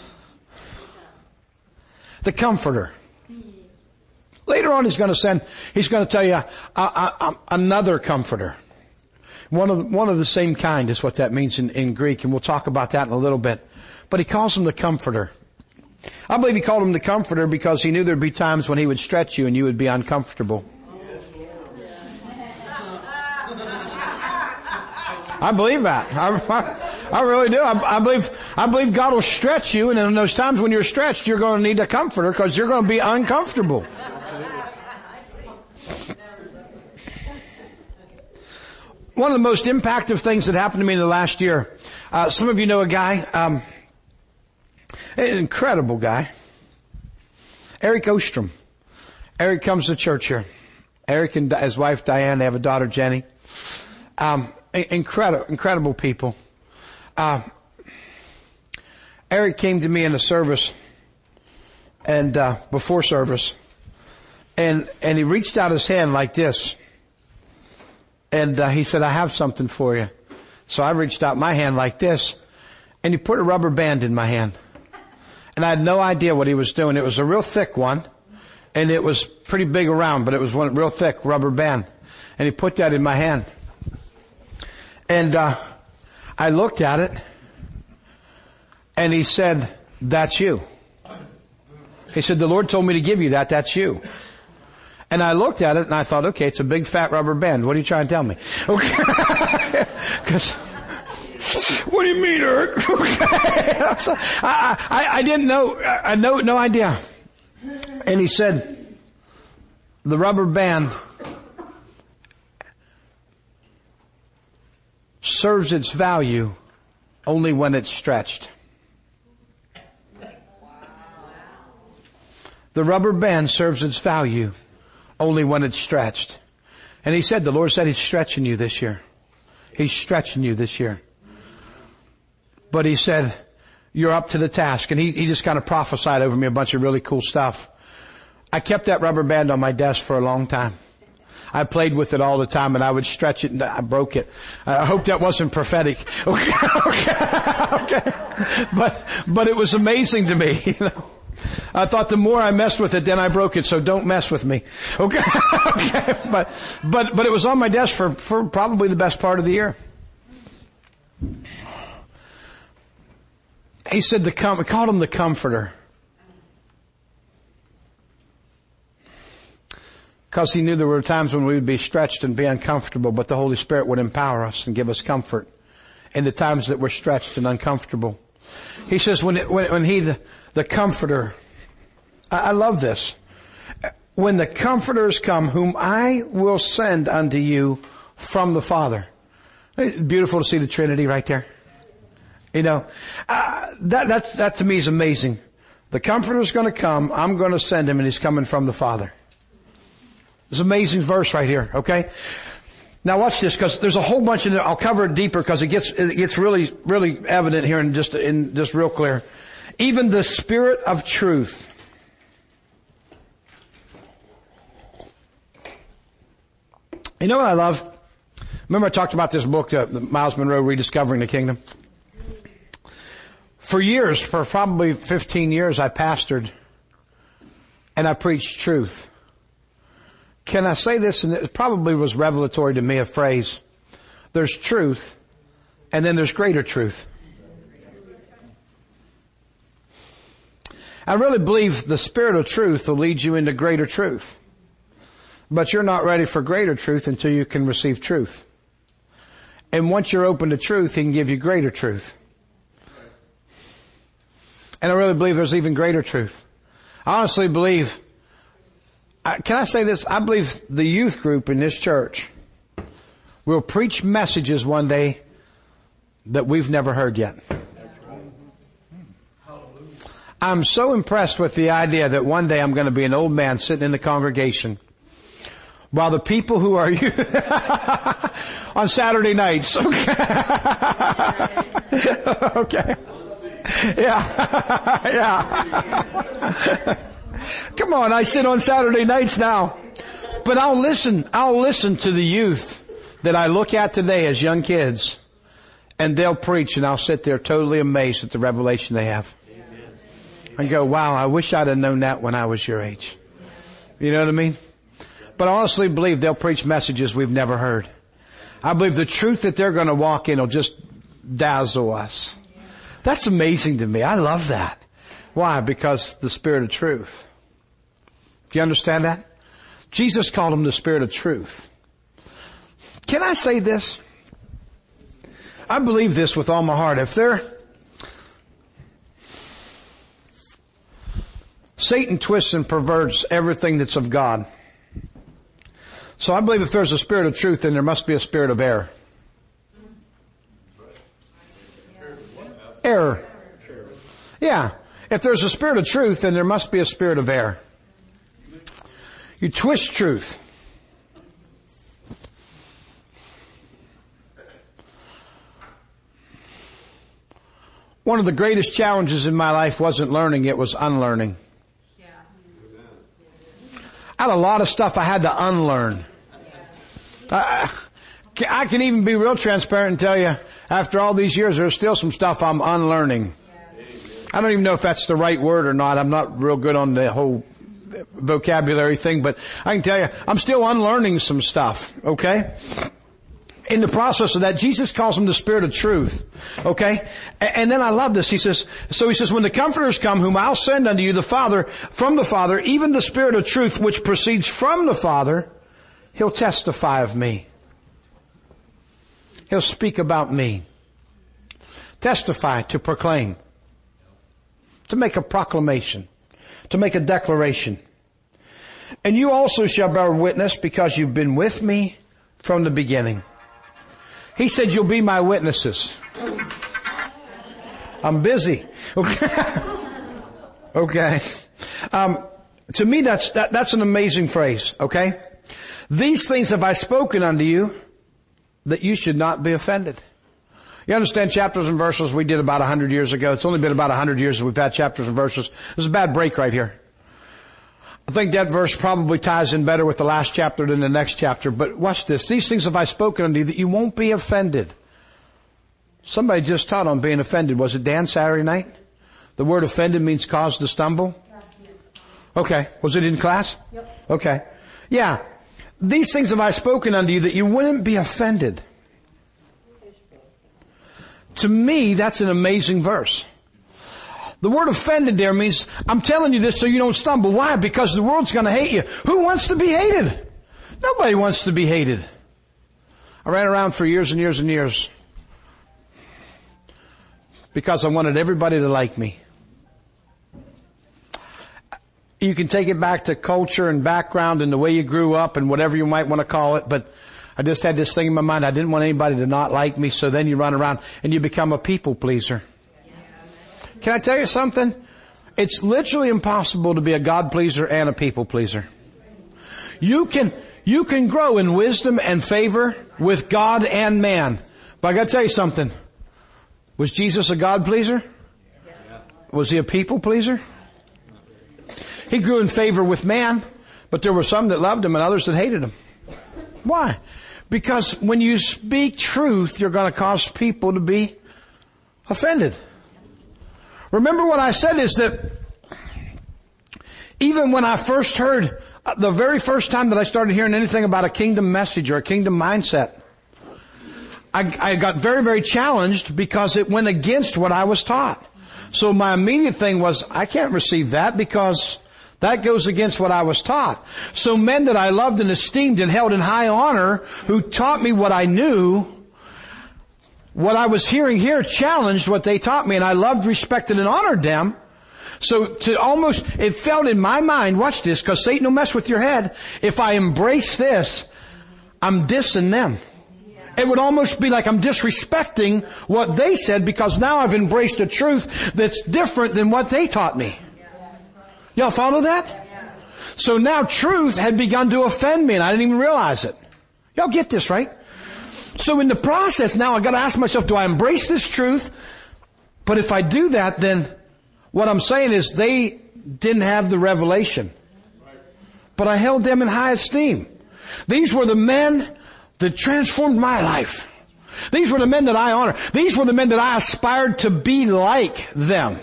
The Comforter. Later on He's going to send, He's going to tell you uh, uh, uh, another Comforter. One of, the, one of the same kind is what that means in, in Greek, and we'll talk about that in a little bit. But He calls Him the Comforter. I believe He called Him the Comforter because He knew there'd be times when He would stretch you and you would be uncomfortable. I believe that. I, I, I really do. I, I believe, I believe God will stretch you, and in those times when you're stretched, you're going to need a comforter because you're going to be uncomfortable. One of the most impactful things that happened to me in the last year, uh, some of you know a guy, um, an incredible guy, Eric Ostrom. Eric comes to church here. Eric and his wife Diane, they have a daughter Jenny. Um, Incredible, incredible people. Uh, Eric came to me in a service and, uh, before service and, and he reached out his hand like this. And, uh, he said, I have something for you. So I reached out my hand like this and he put a rubber band in my hand. And I had no idea what he was doing. It was a real thick one and it was pretty big around, but it was one real thick rubber band. And he put that in my hand. And, uh, I looked at it and he said, that's you. He said, the Lord told me to give you that. That's you. And I looked at it and I thought, okay, it's a big fat rubber band. What are you trying to tell me? Okay. Cause, what do you mean, Eric? Okay. So, I, I, I didn't know, I know, no idea. And he said, the rubber band serves its value only when it's stretched. The rubber band serves its value only when it's stretched. And he said, the Lord said He's stretching you this year. He's stretching you this year. But He said, you're up to the task. And he, he just kind of prophesied over me a bunch of really cool stuff. I kept that rubber band on my desk for a long time. I played with it all the time and I would stretch it and I broke it. I hope that wasn't prophetic. Okay, okay, okay. But, but it was amazing to me, you know. I thought the more I messed with it, then I broke it, so don't mess with me. Okay, okay. But, but, but it was on my desk for, for probably the best part of the year. He said the com- we called Him the Comforter. Because He knew there were times when we would be stretched and be uncomfortable, but the Holy Spirit would empower us and give us comfort in the times that we're stretched and uncomfortable. He says when, it, when, when He, the, the Comforter, I, I love this. When the Comforters come, whom I will send unto you from the Father. It's beautiful to see the Trinity right there. You know, uh, that, that's, that to me is amazing. The Comforter's going to come. I'm going to send him, and he's coming from the Father. It's an amazing verse right here, okay? Now watch this, because there's a whole bunch in it. I'll cover it deeper because it gets, it gets really, really evident here and just, in just real clear. Even the Spirit of truth. You know what I love? Remember I talked about this book, uh, Miles Monroe, Rediscovering the Kingdom? For years, for probably fifteen years, I pastored and I preached truth. Can I say this? And it probably was revelatory to me, a phrase. There's truth, and then there's greater truth. I really believe the Spirit of truth will lead you into greater truth. But you're not ready for greater truth until you can receive truth. And once you're open to truth, He can give you greater truth. And I really believe there's even greater truth. I honestly believe, can I say this? I believe the youth group in this church will preach messages one day that we've never heard yet. I'm so impressed with the idea that one day I'm going to be an old man sitting in the congregation while the people who are you on Saturday nights. Okay. Okay. Yeah. Yeah. Come on, I sit on Saturday nights now. But I'll listen, I'll listen to the youth that I look at today as young kids, and they'll preach, and I'll sit there totally amazed at the revelation they have. And go, wow, I wish I'd have known that when I was your age. You know what I mean? But I honestly believe they'll preach messages we've never heard. I believe the truth that they're going to walk in will just dazzle us. That's amazing to me. I love that. Why? Because the Spirit of truth. Do you understand that? Jesus called him the Spirit of truth. Can I say this? I believe this with all my heart. If there, Satan twists and perverts everything that's of God. So I believe if there's a spirit of truth, then there must be a spirit of error. Error. Yeah. If there's a spirit of truth, then there must be a spirit of error. You twist truth. One of the greatest challenges in my life wasn't learning, it was unlearning. I had a lot of stuff I had to unlearn. I, I can even be real transparent and tell you, after all these years, there's still some stuff I'm unlearning. I don't even know if that's the right word or not. I'm not real good on the whole vocabulary thing, but I can tell you, I'm still unlearning some stuff, okay? In the process of that, Jesus calls him the Spirit of truth, okay? And then I love this. He says, so he says, when the Comforters come, whom I'll send unto you, the Father, from the Father, even the Spirit of truth, which proceeds from the Father, He'll testify of me. He'll speak about me. Testify, to proclaim. To make a proclamation. To make a declaration. And you also shall bear witness, because you've been with me from the beginning. He said, you'll be my witnesses. I'm busy. Okay. Okay. Um, to me, that's, that, that's an amazing phrase. Okay. These things have I spoken unto you, that you should not be offended. You understand chapters and verses we did about a hundred years ago. It's only been about a hundred years that we've had chapters and verses. There's a bad break right here. I think that verse probably ties in better with the last chapter than the next chapter. But watch this. These things have I spoken unto you, that you won't be offended. Somebody just taught on being offended. Was it Dan Saturday night? The word offended means cause to stumble. Okay. Was it in class? Yep. Okay. Yeah. These things have I spoken unto you, that you wouldn't be offended. To me, that's an amazing verse. The word offended there means, I'm telling you this so you don't stumble. Why? Because the world's going to hate you. Who wants to be hated? Nobody wants to be hated. I ran around for years and years and years because I wanted everybody to like me. You can take it back to culture and background and the way you grew up and whatever you might want to call it, but I just had this thing in my mind. I didn't want anybody to not like me, so then you run around and you become a people pleaser. Can I tell you something? It's literally impossible to be a God pleaser and a people pleaser. You can, you can grow in wisdom and favor with God and man. But I gotta tell you something. Was Jesus a God pleaser? Was he a people pleaser? He grew in favor with man, but there were some that loved him and others that hated him. Why? Because when you speak truth, you're going to cause people to be offended. Remember what I said is that even when I first heard, the very first time that I started hearing anything about a kingdom message or a kingdom mindset, I, I got very, very challenged because it went against what I was taught. So my immediate thing was, I can't receive that because that goes against what I was taught. So men that I loved and esteemed and held in high honor, who taught me what I knew, what I was hearing here challenged what they taught me, and I loved, respected, and honored them. So to almost, it felt in my mind, watch this, because Satan will mess with your head. If I embrace this, I'm dissing them. It would almost be like I'm disrespecting what they said because now I've embraced a truth that's different than what they taught me. Y'all follow that? So now truth had begun to offend me and I didn't even realize it. Y'all get this, right? So in the process now I gotta ask myself, do I embrace this truth? But if I do that, then what I'm saying is they didn't have the revelation. But I held them in high esteem. These were the men that transformed my life. These were the men that I honor. These were the men that I aspired to be like them.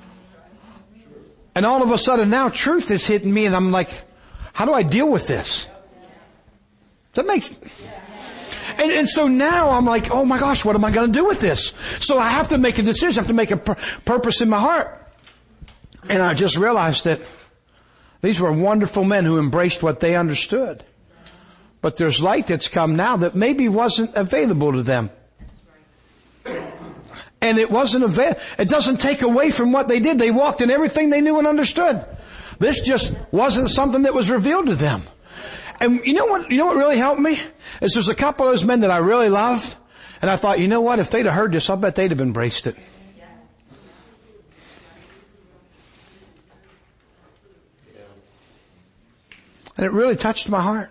And all of a sudden now truth is hitting me and I'm like, how do I deal with this? That makes, and, and so now I'm like, oh my gosh, what am I going to do with this? So I have to make a decision. I have to make a pur- purpose in my heart. And I just realized that these were wonderful men who embraced what they understood. But there's light that's come now that maybe wasn't available to them. And it wasn't avail- it doesn't take away from what they did. They walked in everything they knew and understood. This just wasn't something that was revealed to them. And you know what, you know what really helped me? Is there's a couple of those men that I really loved. And I thought, you know what, if they'd have heard this, I'll bet they'd have embraced it. And it really touched my heart.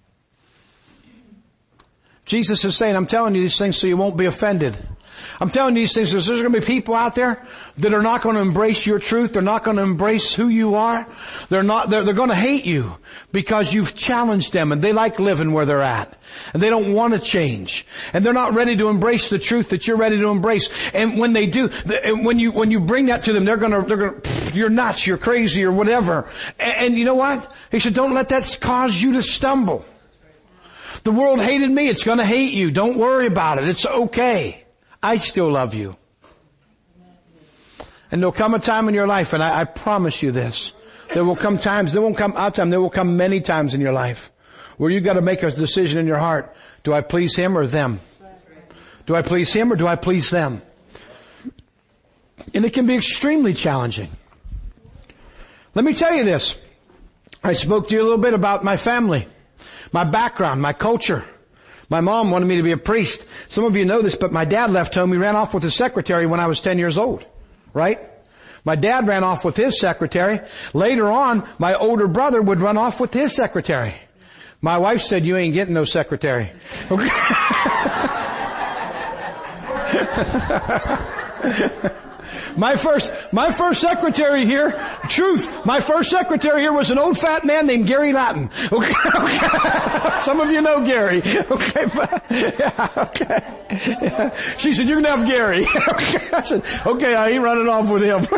Jesus is saying, I'm telling you these things so you won't be offended. I'm telling you these things because there's going to be people out there that are not going to embrace your truth. They're not going to embrace who you are. They're not, they're, they're going to hate you because you've challenged them and they like living where they're at. And they don't want to change. And they're not ready to embrace the truth that you're ready to embrace. And when they do, when you, when you bring that to them, they're going to, they're going to, you're nuts, you're crazy or whatever. And, and you know what? He said, don't let that cause you to stumble. The world hated me. It's going to hate you. Don't worry about it. It's okay. I still love you. And there'll come a time in your life, and I, I promise you this, there will come times, there won't come out time, there will come many times in your life where you got to make a decision in your heart. Do I please him or them? Do I please him or do I please them? And it can be extremely challenging. Let me tell you this. I spoke to you a little bit about my family, my background, my culture. My mom wanted me to be a priest. Some of you know this, but my dad left home. He ran off with his secretary when I was ten years old. Right? My dad ran off with his secretary. Later on, my older brother would run off with his secretary. My wife said, you ain't getting no secretary. My first, my first secretary here, truth, my first secretary here was an old fat man named Gary Latin. Okay, okay. Some of you know Gary. Okay, but, yeah, okay. Yeah. She said, you're gonna have Gary. Okay, I said, okay, I ain't running off with him.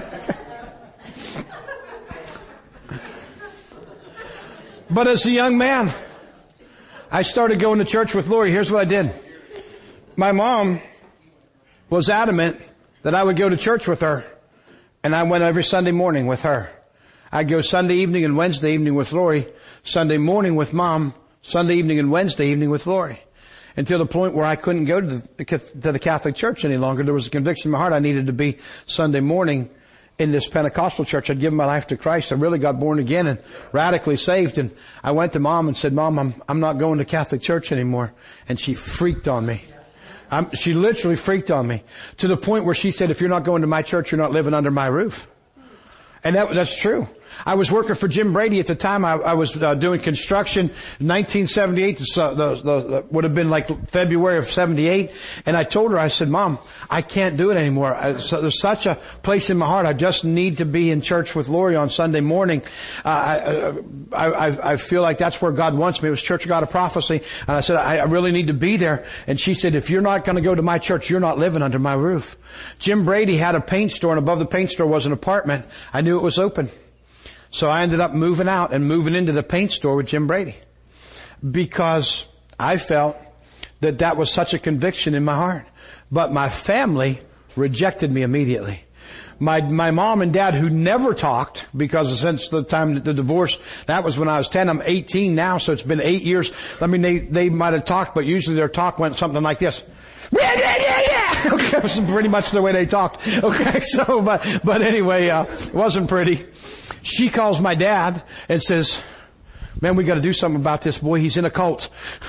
But as a young man, I started going to church with Lori. Here's what I did. My mom was adamant that I would go to church with her. And I went every Sunday morning with her. I'd go Sunday evening and Wednesday evening with Lori, Sunday morning with Mom, Sunday evening and Wednesday evening with Lori. Until the point where I couldn't go to the, to the Catholic Church any longer. There was a conviction in my heart I needed to be Sunday morning in this Pentecostal church. I'd given my life to Christ. I really got born again and radically saved. And I went to Mom and said, Mom, I'm, I'm not going to Catholic Church anymore. And she freaked on me. I'm, she literally freaked on me to the point where she said, if you're not going to my church, you're not living under my roof. And that, that's true. I was working for Jim Brady at the time. I, I was uh, doing construction in nineteen seventy-eight. So the, the, the, would have been like February of seventy-eight. And I told her, I said, Mom, I can't do it anymore. I, so there's such a place in my heart. I just need to be in church with Lori on Sunday morning. Uh, I, I, I feel like that's where God wants me. It was Church of God of Prophecy. And I said, I, I really need to be there. And she said, if you're not going to go to my church, you're not living under my roof. Jim Brady had a paint store, and above the paint store was an apartment. I knew it was open. So I ended up moving out and moving into the paint store with Jim Brady because I felt that that was such a conviction in my heart. But my family rejected me immediately. My, my mom and dad, who never talked, because since the time that the divorce, that was when I was ten, I'm eighteen now, so it's been eight years. I mean, they, they might have talked, but usually their talk went something like this. Yeah, yeah, yeah, yeah. Okay, that was pretty much the way they talked. Okay, so, but, but anyway, uh, it wasn't pretty. She calls my dad and says, man, we got to do something about this boy. He's in a cult.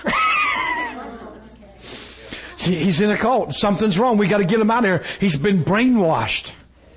He's in a cult. Something's wrong. We got to get him out of here. He's been brainwashed.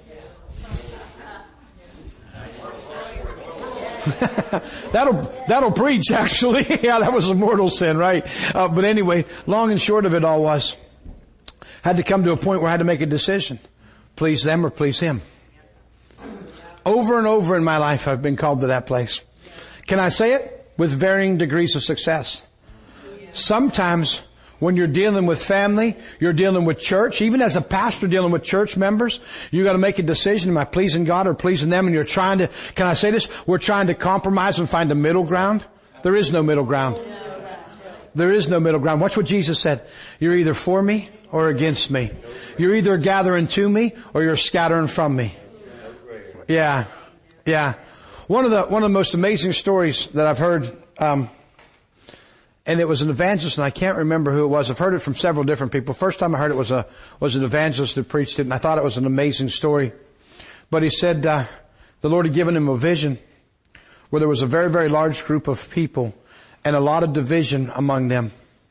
that'll, that'll preach actually. Yeah, that was a mortal sin, right? Uh, but anyway, long and short of it all was, had to come to a point where I had to make a decision. Please them or please him. Over and over in my life, I've been called to that place. Can I say it? With varying degrees of success. Sometimes when you're dealing with family, you're dealing with church, even as a pastor dealing with church members, you got to make a decision. Am I pleasing God or pleasing them? And you're trying to, can I say this? We're trying to compromise and find a middle ground. There is no middle ground. There is no middle ground. Watch what Jesus said. You're either for me or against me. You're either gathering to me or you're scattering from me. Yeah, yeah. One of the one of the most amazing stories that I've heard, um, and it was an evangelist, and I can't remember who it was. I've heard it from several different people. First time I heard it was a was an evangelist that preached it, and I thought it was an amazing story. But he said uh, the Lord had given him a vision where there was a very very large group of people and a lot of division among them,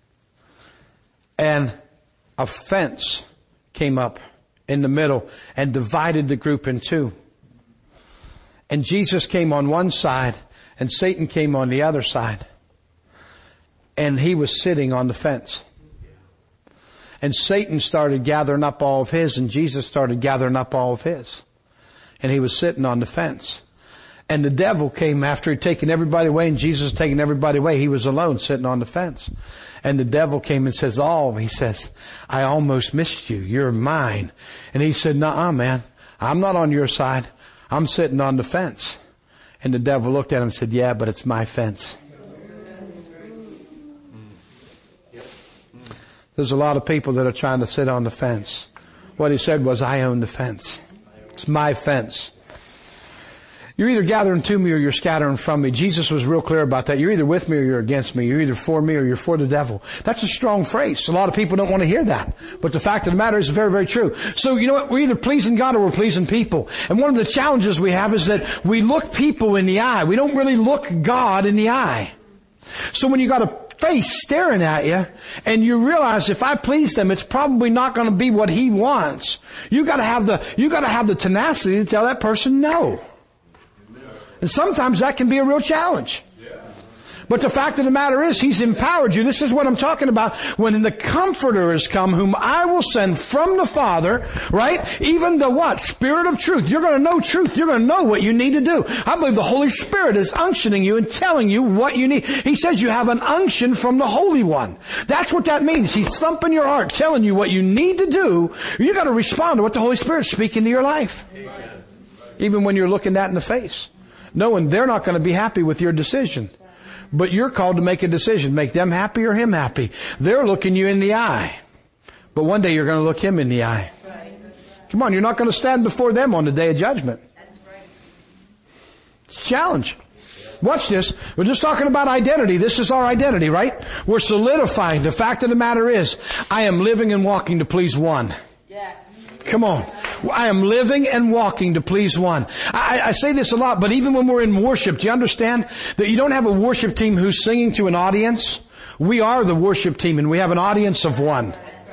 and a fence came up in the middle and divided the group in two. And Jesus came on one side and Satan came on the other side. And he was sitting on the fence. And Satan started gathering up all of his and Jesus started gathering up all of his. And he was sitting on the fence. And the devil came after he'd taken everybody away and Jesus had taken everybody away. He was alone sitting on the fence. And the devil came and says, oh, he says, I almost missed you. You're mine. And he said, nuh-uh, man. I'm not on your side. I'm sitting on the fence. And the devil looked at him and said, yeah, but it's my fence. There's a lot of people that are trying to sit on the fence. What he said was, I own the fence. It's my fence. You're either gathering to me or you're scattering from me. Jesus was real clear about that. You're either with me or you're against me. You're either for me or you're for the devil. That's a strong phrase. A lot of people don't want to hear that. But the fact of the matter is very, very true. So you know what? We're either pleasing God or we're pleasing people. And one of the challenges we have is that we look people in the eye. We don't really look God in the eye. So when you got a face staring at you and you realize if I please them, it's probably not going to be what he wants. You got to have the, you got to have the tenacity to tell that person no. And sometimes that can be a real challenge. But the fact of the matter is, he's empowered you. This is what I'm talking about. When the Comforter has come, whom I will send from the Father, right? Even the what? Spirit of truth. You're going to know truth. You're going to know what you need to do. I believe the Holy Spirit is unctioning you and telling you what you need. He says you have an unction from the Holy One. That's what that means. He's thumping your heart, telling you what you need to do. You got to respond to what the Holy Spirit's speaking to your life. Amen. Even when you're looking that in the face. Knowing they're not going to be happy with your decision. But you're called to make a decision. Make them happy or him happy. They're looking you in the eye. But one day you're going to look him in the eye. Come on, you're not going to stand before them on the day of judgment. It's a challenge. Watch this. We're just talking about identity. This is our identity, right? We're solidifying. The fact of the matter is, I am living and walking to please one. Yes. Come on. I am living and walking to please one. I, I say this a lot, but even when we're in worship, do you understand that you don't have a worship team who's singing to an audience? We are the worship team and we have an audience of one.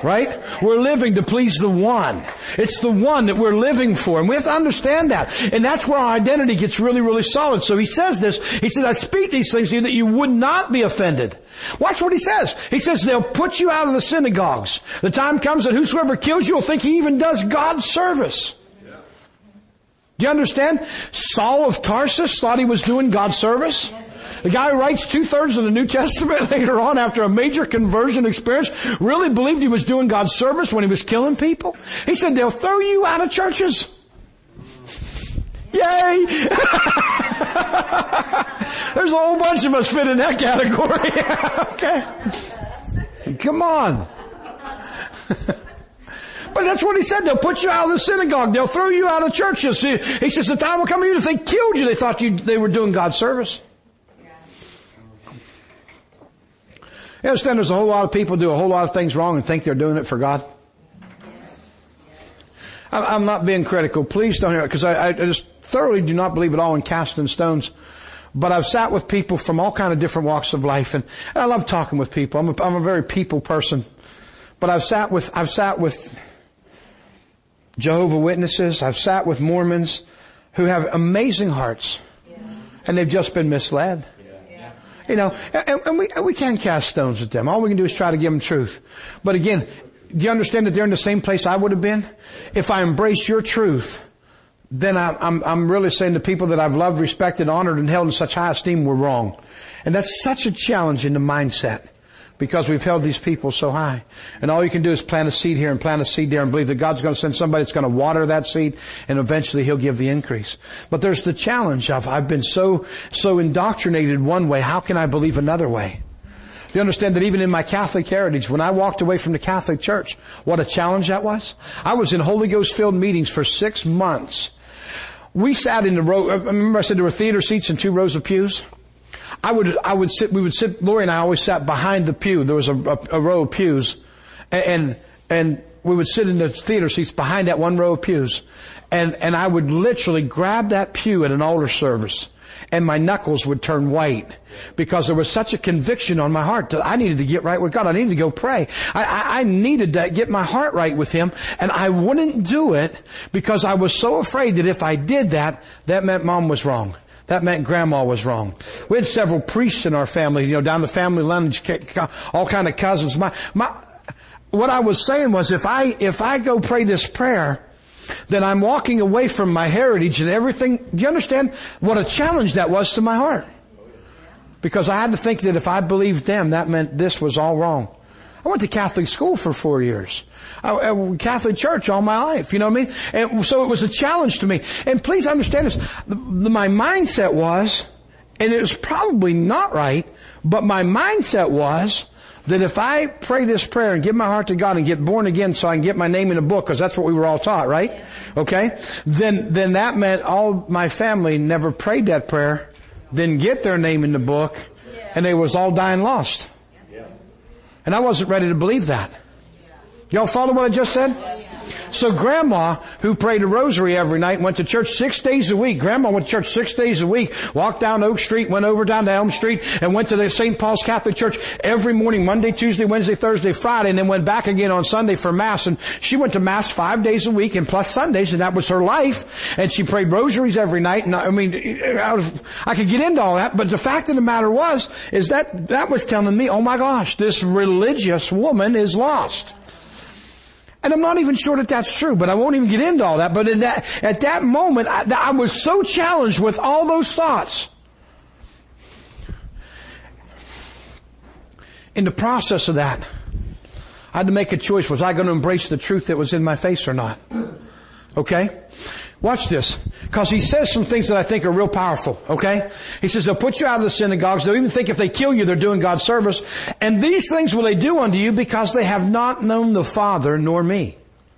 Right? We're living to please the one. It's the one that we're living for. And we have to understand that. And that's where our identity gets really, really solid. So he says this. He says, I speak these things to you that you would not be offended. Watch what he says. He says, they'll put you out of the synagogues. The time comes that whosoever kills you will think he even does God's service. Yeah. Do you understand? Saul of Tarsus thought he was doing God's service. The guy who writes two-thirds of the New Testament later on after a major conversion experience really believed he was doing God's service when he was killing people. He said, they'll throw you out of churches. Yay! There's a whole bunch of us fit in that category. Okay. Come on. But that's what he said. They'll put you out of the synagogue. They'll throw you out of churches. He says, the time will come to you if they killed you. They thought you, they were doing God's service. You understand there's a whole lot of people do a whole lot of things wrong and think they're doing it for God? I'm not being critical. Please don't hear it, because I, I just thoroughly do not believe at all in casting stones. But I've sat with people from all kind of different walks of life, and, and I love talking with people. I'm a, I'm a very people person. But I've sat with, I've sat with Jehovah's Witnesses. I've sat with Mormons who have amazing hearts, and they've just been misled. You know, and, and we, we can't cast stones at them. All we can do is try to give them truth. But again, do you understand that they're in the same place I would have been? If I embrace your truth, then I, I'm, I'm really saying the people that I've loved, respected, honored, and held in such high esteem were wrong. And that's such a challenge in the mindset, because we've held these people so high. And all you can do is plant a seed here and plant a seed there and believe that God's going to send somebody that's going to water that seed, and eventually He'll give the increase. But there's the challenge of, I've been so, so indoctrinated one way, how can I believe another way? Do you understand that even in my Catholic heritage, when I walked away from the Catholic Church, what a challenge that was? I was in Holy Ghost filled meetings for six months. We sat in the row, I remember I said there were theater seats and two rows of pews. I would, I would sit, we would sit, Lori and I always sat behind the pew. There was a, a, a row of pews, and, and we would sit in the theater seats behind that one row of pews. And, and I would literally grab that pew at an altar service, and my knuckles would turn white, because there was such a conviction on my heart that I needed to get right with God. I needed to go pray. I, I, I needed to get my heart right with Him, and I wouldn't do it because I was so afraid that if I did that, that meant Mom was wrong. That meant Grandma was wrong. We had several priests in our family, you know, down the family lineage, all kind of cousins. My, my, what I was saying was, if I, if I go pray this prayer, then I'm walking away from my heritage and everything. Do you understand what a challenge that was to my heart? Because I had to think that if I believed them, that meant this was all wrong. I went to Catholic school for four years. I, I, Catholic church all my life, you know what I mean? And so it was a challenge to me. And please understand this, the, the, my mindset was, and it was probably not right, but my mindset was that if I pray this prayer and give my heart to God and get born again so I can get my name in a book, because that's what we were all taught, right? Okay? Then, then that meant all my family never prayed that prayer, didn't get their name in the book, and they was all dying lost. And I wasn't ready to believe that. Y'all follow what I just said? So Grandma, who prayed a rosary every night, went to church six days a week. Grandma went to church six days a week, walked down Oak Street, went over down to Elm Street, and went to the Saint Paul's Catholic Church every morning, Monday, Tuesday, Wednesday, Thursday, Friday, and then went back again on Sunday for Mass. And she went to Mass five days a week and plus Sundays, and that was her life. And she prayed rosaries every night. And I mean, I, was, I could get into all that, but the fact of the matter was, is that that was telling me, oh my gosh, this religious woman is lost. And I'm not even sure that that's true, but I won't even get into all that. But at that, at that moment, I, I was so challenged with all those thoughts. In the process of that, I had to make a choice. Was I going to embrace the truth that was in my face or not? Okay? Watch this. Because he says some things that I think are real powerful. Okay? He says they'll put you out of the synagogues. They'll even think if they kill you, they're doing God's service. And these things will they do unto you because they have not known the Father nor me.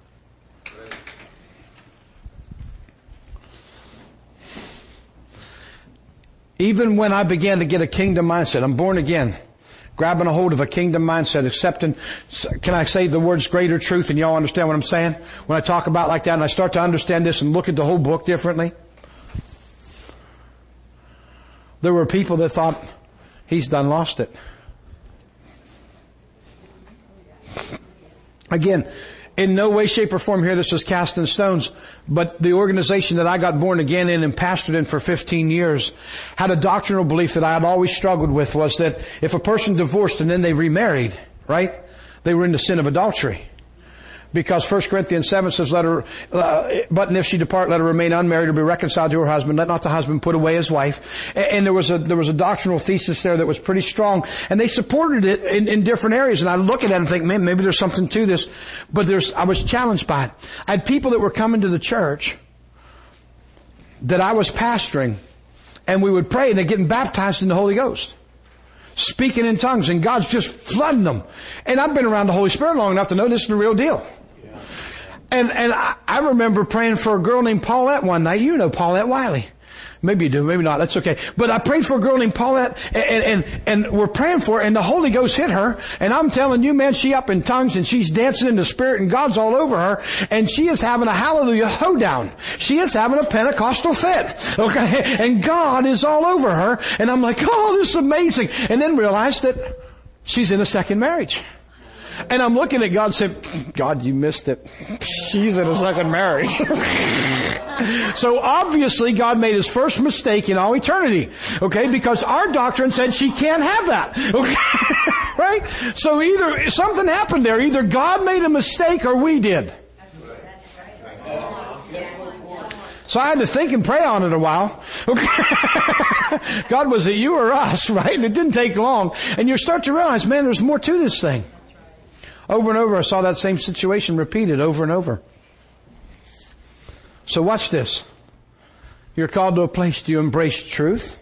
Even when I began to get a kingdom mindset, I'm born again. Grabbing a hold of a kingdom mindset, accepting, can I say the words greater truth, and y'all understand what I'm saying? When I talk about like that and I start to understand this and look at the whole book differently. There were people that thought, he's done lost it. Again, in no way, shape, or form here this is casting stones, but the organization that I got born again in and pastored in for fifteen years had a doctrinal belief that I had always struggled with, was that if a person divorced and then they remarried, right, they were in the sin of adultery. Because First Corinthians seven says, let her, uh, but if she depart, let her remain unmarried or be reconciled to her husband. Let not the husband put away his wife. And, and there was a, there was a doctrinal thesis there that was pretty strong. And they supported it in, in different areas. And I look at it and think, man, maybe there's something to this. But there's, I was challenged by it. I had people that were coming to the church that I was pastoring, and we would pray and they're getting baptized in the Holy Ghost, speaking in tongues, and God's just flooding them. And I've been around the Holy Spirit long enough to know this is the real deal. And, and I, I remember praying for a girl named Paulette one night. You know Paulette Wiley. Maybe you do, maybe not. That's okay. But I prayed for a girl named Paulette, and, and, and we're praying for her, and the Holy Ghost hit her. And I'm telling you, man, she up in tongues, and she's dancing in the Spirit, and God's all over her. And she is having a hallelujah hoedown. She is having a Pentecostal fit. Okay? And God is all over her. And I'm like, oh, this is amazing. And then realized that she's in a second marriage. And I'm looking at God and saying, God, you missed it. She's in a second marriage. So obviously God made his first mistake in all eternity. Okay? Because our doctrine said she can't have that. Okay? Right? So either something happened there. Either God made a mistake or we did. So I had to think and pray on it a while. Okay? God, was it you or us? Right? And it didn't take long. And you start to realize, man, there's more to this thing. Over and over, I saw that same situation repeated over and over. So watch this. You're called to a place. Do you embrace truth?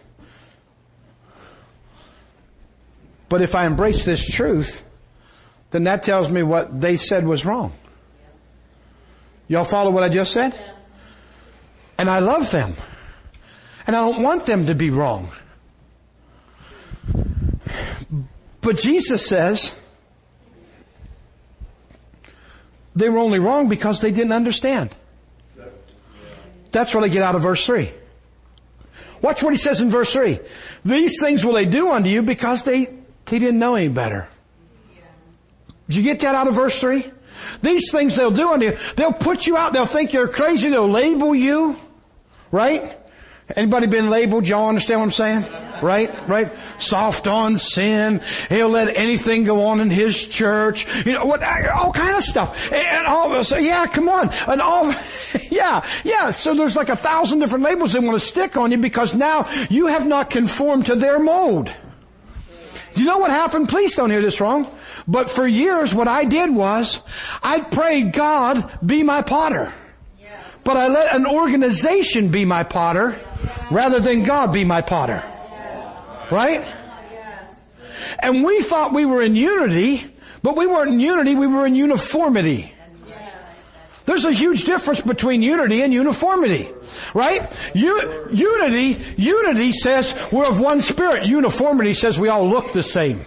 But if I embrace this truth, then that tells me what they said was wrong. Y'all follow what I just said? Yes. And I love them. And I don't want them to be wrong. But Jesus says they were only wrong because they didn't understand. That's what I get out of verse three. Watch what he says in verse three. These things will they do unto you because they, they didn't know any better. Did you get that out of verse three? These things they'll do unto you. They'll put you out. They'll think you're crazy. They'll label you. Right? Anybody been labeled? Y'all understand what I'm saying? Right? Right? Soft on sin. He'll let anything go on in his church. You know, what, all kind of stuff. And all of us, yeah, come on. And all, yeah, yeah. So there's like a thousand different labels they want to stick on you because now you have not conformed to their mold. Do you know what happened? Please don't hear this wrong. But for years what I did was, I prayed, God, be my potter. But I let an organization be my potter rather than God be my potter. Right? And we thought we were in unity, but we weren't in unity, we were in uniformity. There's a huge difference between unity and uniformity. Right? U- unity, unity says we're of one spirit. Uniformity says we all look the same.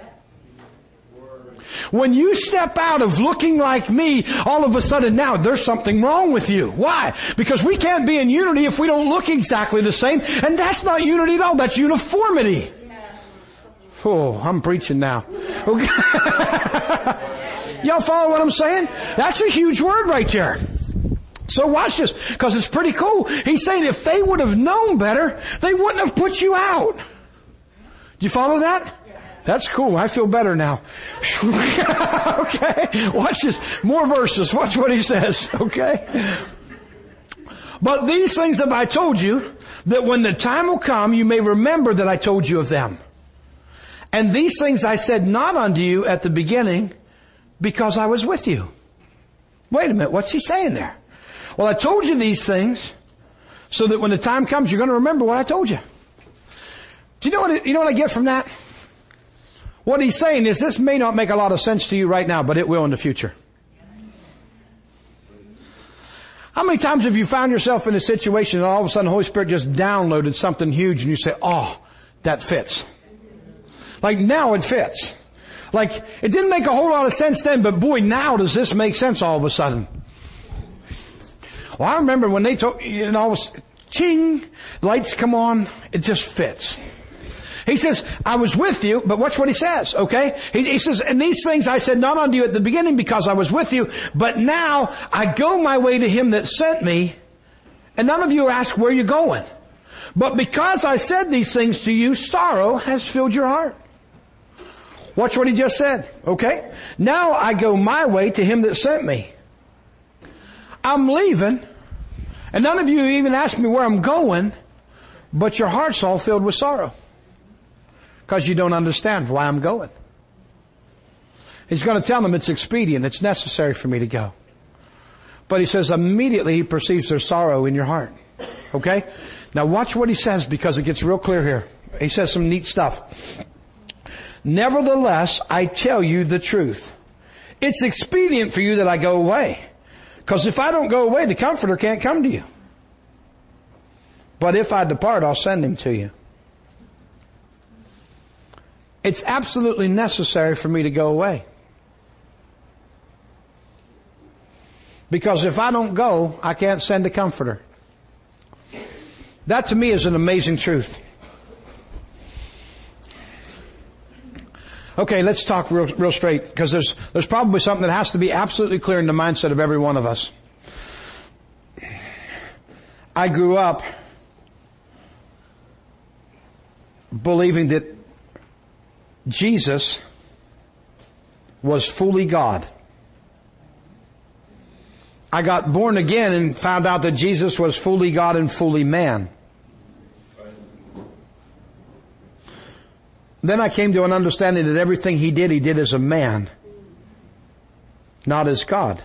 When you step out of looking like me, all of a sudden now there's something wrong with you. Why? Because we can't be in unity if we don't look exactly the same. And that's not unity at all. That's uniformity. Oh, I'm preaching now. Okay. Y'all follow what I'm saying? That's a huge word right there. So watch this, because it's pretty cool. He's saying if they would have known better, they wouldn't have put you out. Do you follow that? That's cool. I feel better now. Okay. Watch this. More verses. Watch what he says. Okay. But these things have I told you, that when the time will come, you may remember that I told you of them. And these things I said not unto you at the beginning, because I was with you. Wait a minute. What's he saying there? Well, I told you these things so that when the time comes, you're going to remember what I told you. Do you know what, you know what I get from that? What he's saying is this may not make a lot of sense to you right now, but it will in the future. How many times have you found yourself in a situation and all of a sudden the Holy Spirit just downloaded something huge and you say, oh, that fits. Like now it fits. Like it didn't make a whole lot of sense then, but boy, now does this make sense all of a sudden. Well, I remember when they told, you know, ching, lights come on, it just fits. He says, I was with you, but watch what he says, okay? He, he says, and these things I said not unto you at the beginning because I was with you, but now I go my way to him that sent me, and none of you ask where you're going. But because I said these things to you, sorrow has filled your heart. Watch what he just said, okay? Now I go my way to him that sent me. I'm leaving, and none of you even ask me where I'm going, but your heart's all filled with sorrow. Because you don't understand why I'm going. He's going to tell them it's expedient, it's necessary for me to go. But he says immediately he perceives there's sorrow in your heart. Okay? Now watch what he says because it gets real clear here. He says some neat stuff. Nevertheless, I tell you the truth. It's expedient for you that I go away. Because if I don't go away, the Comforter can't come to you. But if I depart, I'll send him to you. It's absolutely necessary for me to go away. Because if I don't go, I can't send a Comforter. That to me is an amazing truth. Okay, let's talk real, real straight, because there's, there's probably something that has to be absolutely clear in the mindset of every one of us. I grew up believing that Jesus was fully God. I got born again and found out that Jesus was fully God and fully man. Then I came to an understanding that everything he did, he did as a man, not as God.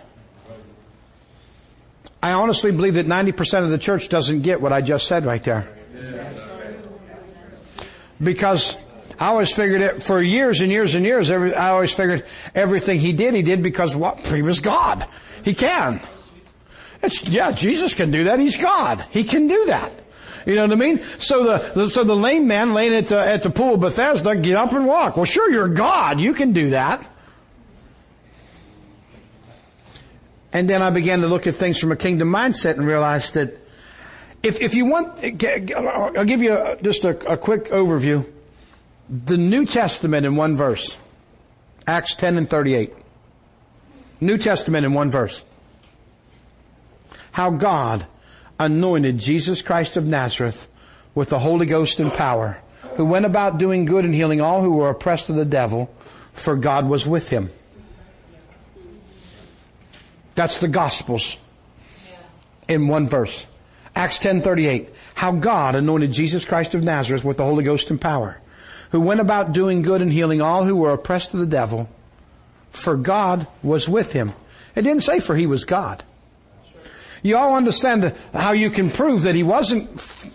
I honestly believe that ninety percent of the church doesn't get what I just said right there. Because I always figured it, for years and years and years, every, I always figured everything he did, he did because what? He was God. He can. It's, yeah, Jesus can do that. He's God. He can do that. You know what I mean? So the, the so the lame man laying at the, at the pool of Bethesda, get up and walk. Well, sure, you're God. You can do that. And then I began to look at things from a kingdom mindset and realized that if if you want, I'll give you a, just a, a quick overview. The New Testament in one verse. Acts ten and thirty-eight. New Testament in one verse. How God anointed Jesus Christ of Nazareth with the Holy Ghost and power, who went about doing good and healing all who were oppressed of the devil, for God was with him. That's the Gospels in one verse. Acts ten thirty-eight. How God anointed Jesus Christ of Nazareth with the Holy Ghost and power, who went about doing good and healing all who were oppressed of the devil, for God was with him. It didn't say for he was God. You all understand how you can prove that he wasn't.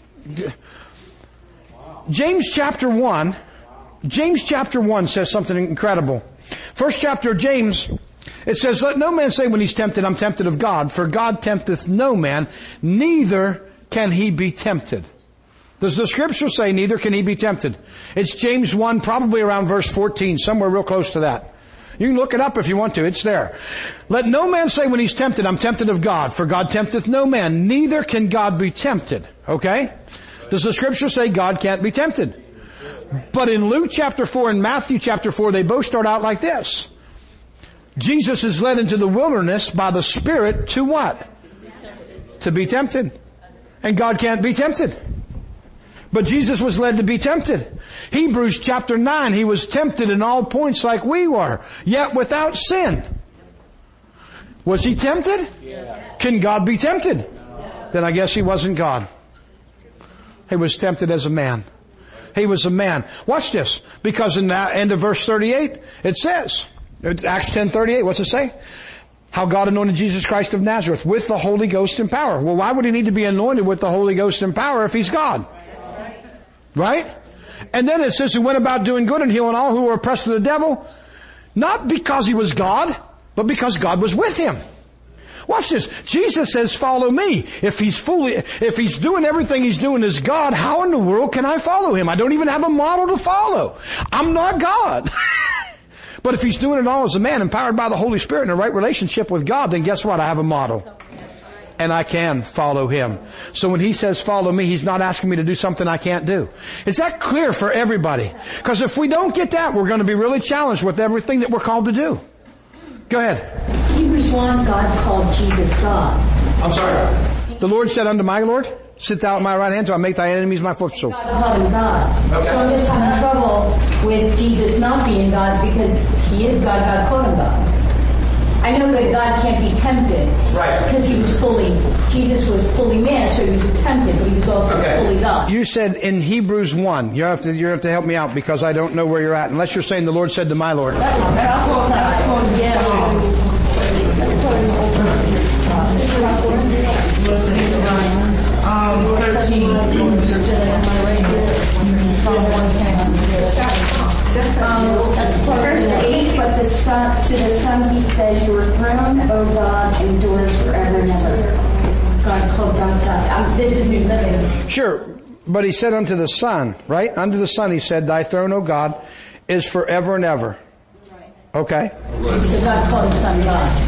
James chapter one, James chapter one says something incredible. First chapter of James, it says, let no man say when he's tempted, I'm tempted of God, for God tempteth no man, neither can he be tempted. Does the scripture say neither can he be tempted? It's James one, probably around verse fourteen, somewhere real close to that. You can look it up if you want to. It's there. Let no man say when he's tempted, I'm tempted of God, for God tempteth no man. Neither can God be tempted. Okay? Does the scripture say God can't be tempted? But in Luke chapter four and Matthew chapter four, they both start out like this. Jesus is led into the wilderness by the Spirit to what? To be tempted. And God can't be tempted. But Jesus was led to be tempted. Hebrews chapter nine, he was tempted in all points like we were, yet without sin. Was he tempted? Yeah. Can God be tempted? No. Then I guess he wasn't God. He was tempted as a man. He was a man. Watch this. Because in the end of verse thirty-eight, it says, Acts ten thirty-eight, what's it say? How God anointed Jesus Christ of Nazareth with the Holy Ghost and power. Well, why would he need to be anointed with the Holy Ghost and power if he's God? Right? And then it says he went about doing good and healing all who were oppressed of the devil, not because he was God, but because God was with him. Watch this. Jesus says, follow me. If he's fully, if he's doing everything he's doing as God, how in the world can I follow him? I don't even have a model to follow. I'm not God. But if he's doing it all as a man, empowered by the Holy Spirit in a right relationship with God, then guess what? I have a model. and I can follow Him. So when He says follow me, He's not asking me to do something I can't do. Is that clear for everybody? Because if we don't get that, we're going to be really challenged with everything that we're called to do. Go ahead. Hebrews one, God called Jesus God. I'm sorry. The Lord said unto my Lord, sit thou at my right hand till I make thy enemies my footstool. God called him God. Okay. So I'm just having trouble with Jesus not being God because He is God, God called him God. I know that God can't be tempted. Right. Because He was fully, Jesus was fully man, so He was tempted, but He was also Okay. fully God. You said in Hebrews one, you have to, you have to help me out because I don't know where you're at, unless you're saying the Lord said to my Lord. That's, that's called, that's called, yeah. Um, thirteen. Um, that's verse eight, but the son, to the Son He says, your throne, O God, endures forever and ever. God called God God. Um, this is New Living. Sure, but He said unto the Son, right? Unto the Son He said, thy throne, O God, is forever and ever. Okay? So God called His Son God.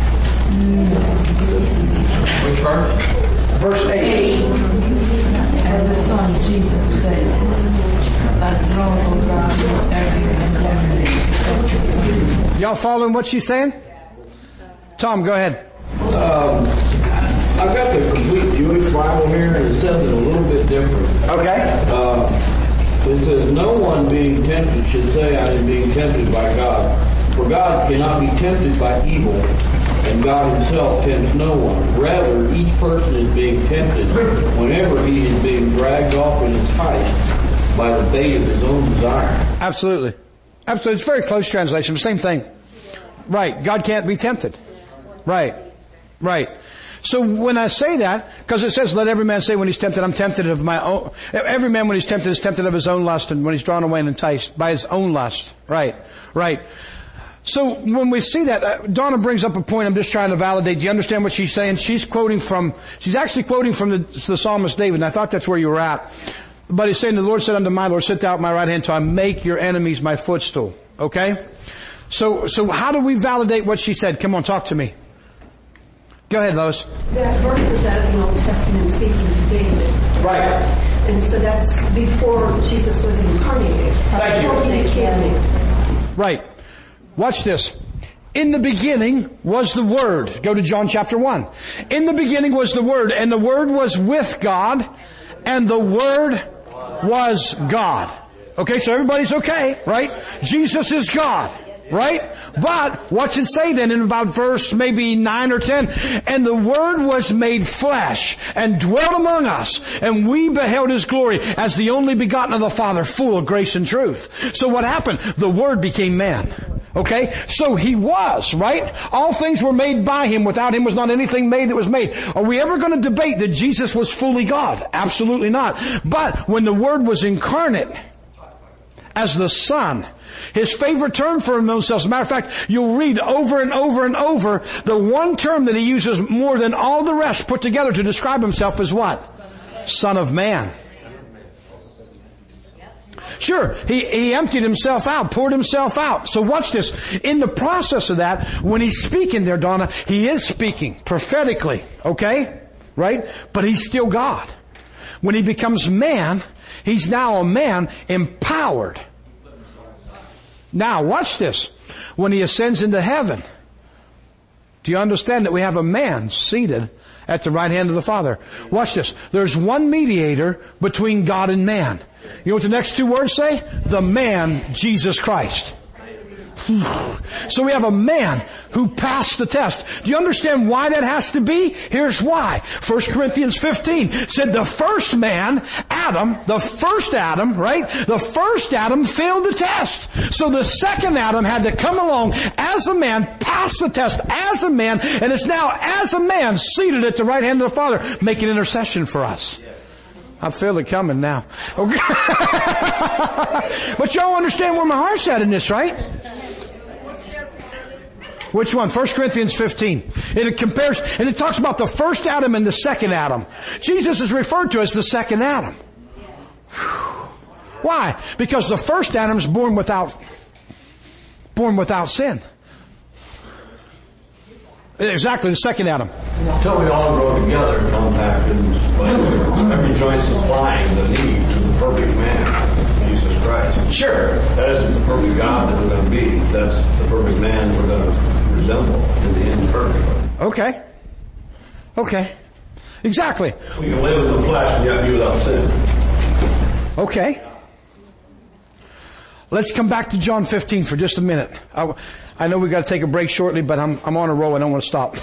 Which part? Verse eight. And the Son, Jesus, said, thy throne, O God, is ever and ever. Y'all following what she's saying? Tom, go ahead. Um, I've got the complete Jewish Bible here, and it says it a little bit different. Okay. Uh, it says, no one being tempted should say, I am being tempted by God. For God cannot be tempted by evil, and God Himself tempts no one. Rather, each person is being tempted whenever he is being dragged off and enticed by the bait of his own desire. Absolutely. Absolutely. It's very close translation. Same thing. Right. God can't be tempted. Right. Right. So when I say that, because it says, let every man say when he's tempted, I'm tempted of my own, every man when he's tempted is tempted of his own lust, and when he's drawn away and enticed by his own lust. Right. Right. So when we see that, uh, Donna brings up a point I'm just trying to validate. Do you understand what she's saying? She's quoting from, she's actually quoting from the, the psalmist David, and I thought that's where you were at. But he's saying, the Lord said unto my Lord, sit thou at my right hand till I make your enemies my footstool. Okay? So, so how do we validate what she said? Come on, talk to me. Go ahead, Lois. That verse was out of the Old Testament speaking to David. Right. And so that's before Jesus was incarnated. Thank you. Before he came. Right. Watch this. In the beginning was the Word. Go to John chapter one. In the beginning was the Word, and the Word was with God, and the Word was God. Okay, so everybody's okay, right? Jesus is God, right? But what's it say then in about verse maybe nine or ten? And the Word was made flesh and dwelt among us, and we beheld His glory as the only begotten of the Father, full of grace and truth. So what happened? The Word became man. Okay? So He was, right? All things were made by Him. Without Him was not anything made that was made. Are we ever going to debate that Jesus was fully God? Absolutely not. But when the Word was incarnate as the Son, His favorite term for Himself, as a matter of fact, you'll read over and over and over, the one term that He uses more than all the rest put together to describe Himself is what? Son of Man. Sure, he, he emptied Himself out, poured Himself out. So watch this. In the process of that, when He's speaking there, Donna, He is speaking prophetically, okay? Right? But He's still God. When He becomes man, He's now a man empowered. Now, watch this. When He ascends into heaven, do you understand that we have a man seated at the right hand of the Father? Watch this. There's one mediator between God and man. You know what the next two words say? The man, Jesus Christ. So we have a man who passed the test. Do you understand why that has to be? Here's why. First Corinthians fifteen said the first man, Adam, the first Adam, right? The first Adam failed the test. So the second Adam had to come along as a man, pass the test as a man, and is now as a man seated at the right hand of the Father, making intercession for us. I feel it coming now. Okay. But y'all understand where my heart's at in this, right? Which one? First Corinthians fifteen. It compares, and it talks about the first Adam and the second Adam. Jesus is referred to as the second Adam. Why? Because the first Adam is born without, born without sin. Exactly, the second Adam. Until we all grow together, compacted, and every joint supplying the need to the perfect man, Jesus Christ. Sure. That isn't the perfect God that we're going to be. That's the perfect man we're going to resemble in the end perfectly. Okay. Okay. Exactly. We can live in the flesh and yet be without sin. Okay. Let's come back to John fifteen for just a minute. I, I know we've got to take a break shortly, but I'm, I'm on a roll. I don't want to stop.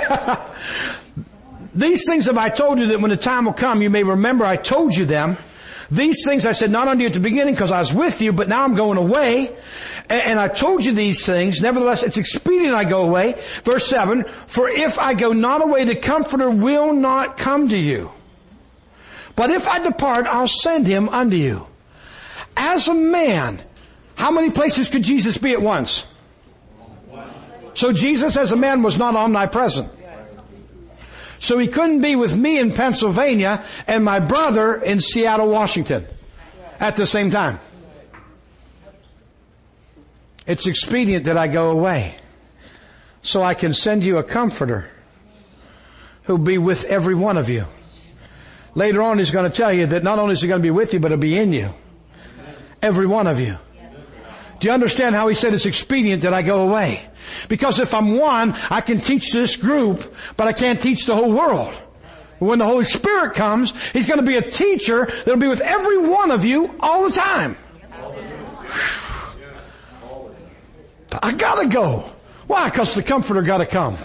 These things have I told you that when the time will come, you may remember I told you them. These things I said not unto you at the beginning because I was with you, but now I'm going away. And, and I told you these things. Nevertheless, it's expedient I go away. Verse seven, for if I go not away, the Comforter will not come to you. But if I depart, I'll send him unto you. As a man, how many places could Jesus be at once? So Jesus as a man was not omnipresent. So he couldn't be with me in Pennsylvania and my brother in Seattle, Washington at the same time. It's expedient that I go away so I can send you a comforter who'll be with every one of you. Later on he's going to tell you that not only is he going to be with you, but he'll be in you. Every one of you. Do you understand how he said it's expedient that I go away? Because if I'm one, I can teach this group, but I can't teach the whole world. When the Holy Spirit comes, he's going to be a teacher that'll be with every one of you all the time. I gotta go. Why? Because the Comforter gotta come.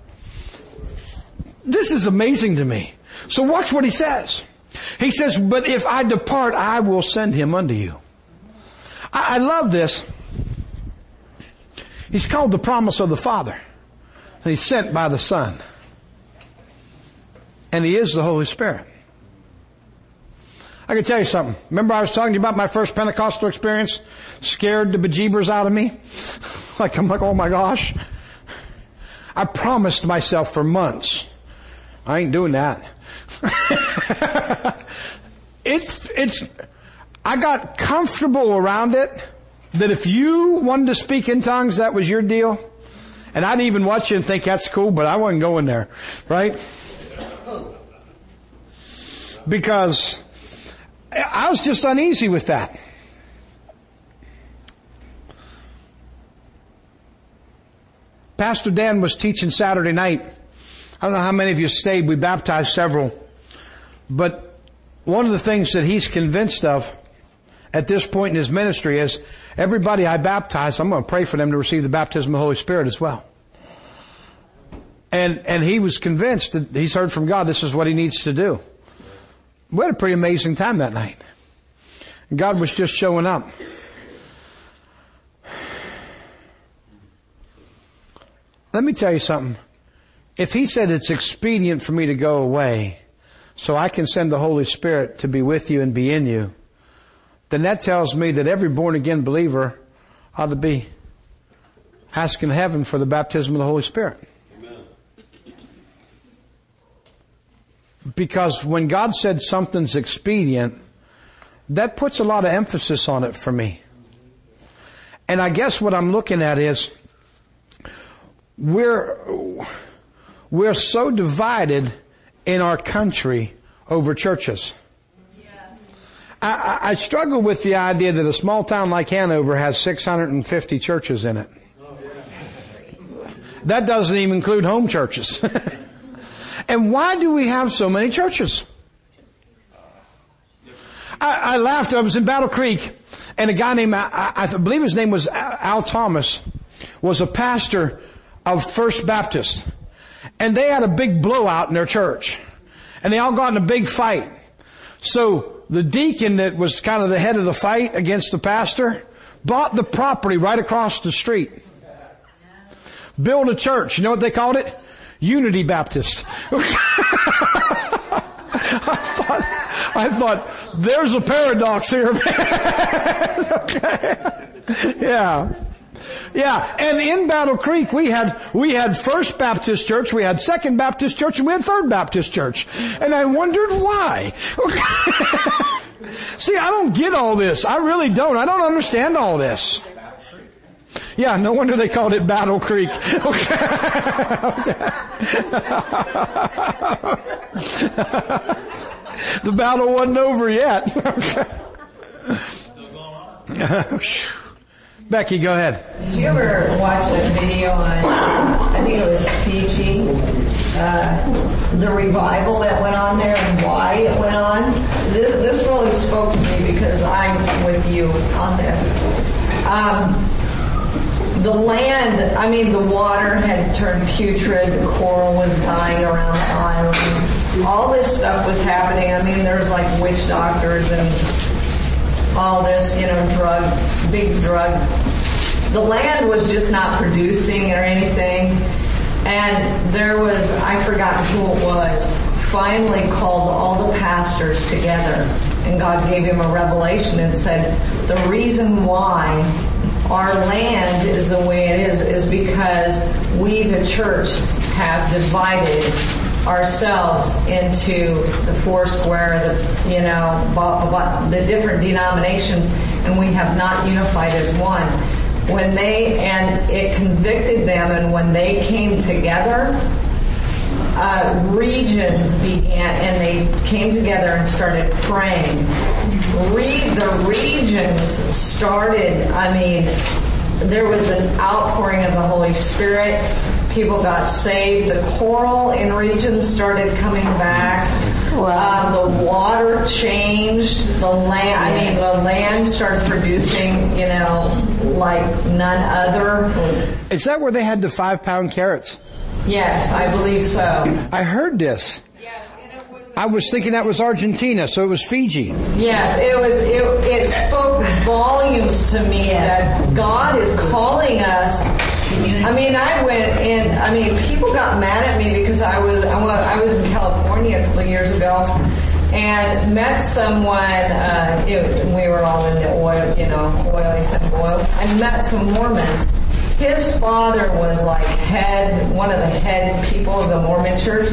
This is amazing to me. So watch what he says. He says, but if I depart, I will send him unto you. I, I love this. He's called the promise of the Father. And he's sent by the Son. And he is the Holy Spirit. I can tell you something. Remember I was talking to you about my first Pentecostal experience? Scared the bejeebers out of me? Like, I'm like, oh my gosh. I promised myself for months. I ain't doing that. it's, it's, I got comfortable around it that if you wanted to speak in tongues, that was your deal. And I'd even watch you and think that's cool, but I wasn't going there. Right? Because I was just uneasy with that. Pastor Dan was teaching Saturday night. I don't know how many of you stayed. We baptized several. But one of the things that he's convinced of at this point in his ministry is everybody I baptize, I'm going to pray for them to receive the baptism of the Holy Spirit as well. And, and he was convinced that he's heard from God this is what he needs to do. We had a pretty amazing time that night. God was just showing up. Let me tell you something. If he said it's expedient for me to go away so I can send the Holy Spirit to be with you and be in you, then that tells me that every born again believer ought to be asking heaven for the baptism of the Holy Spirit. Amen. Because when God said something's expedient, that puts a lot of emphasis on it for me. And I guess what I'm looking at is we're, we're so divided in our country over churches. I, I struggle with the idea that a small town like Hanover has six hundred fifty churches in it. That doesn't even include home churches. And why do we have so many churches? I, I laughed. I was in Battle Creek, and a guy named, I, I believe his name was Al Thomas, was a pastor of First Baptist. And they had a big blowout in their church. And they all got in a big fight. So the deacon that was kind of the head of the fight against the pastor bought the property right across the street. Built a church. You know what they called it? Unity Baptist. I thought, I thought, there's a paradox here, man. Okay. Yeah. Yeah, and in Battle Creek we had, we had First Baptist Church, we had Second Baptist Church, and we had Third Baptist Church. And I wondered why. See, I don't get all this. I really don't. I don't understand all this. Yeah, no wonder they called it Battle Creek. Okay. The battle wasn't over yet. Becky, go ahead. Did you ever watch a video on, I think it was Fiji, uh, the revival that went on there and why it went on? This, this really spoke to me because I'm with you on this. Um, the land, I mean, the water had turned putrid, the coral was dying around the island. All this stuff was happening. I mean, there's like witch doctors and all this, you know, drug, big drug. The land was just not producing or anything. And there was, I forgot who it was, finally called all the pastors together. And God gave him a revelation and said, the reason why our land is the way it is is because we, the church, have divided ourselves into the four square, the, you know, the different denominations, and we have not unified as one. When they, and it convicted them, and when they came together, uh, regions began, and they came together and started praying. Read the regions started, I mean, there was an outpouring of the Holy Spirit. People got saved. The coral in regions started coming back. Wow. Uh, the water changed. The land, I mean, the land started producing, you know, like none other. Is that where they had the five pound carrots? Yes, I believe so. I heard this. I was thinking that was Argentina, so it was Fiji. Yes, it was. It, it spoke volumes to me that God is calling us. I mean, I went and I mean, people got mad at me because I was I was in California a couple of years ago and met someone. Uh, it, we were all in the oil, you know, oil, essential oils. I met some Mormons. His father was like head, one of the head people of the Mormon church.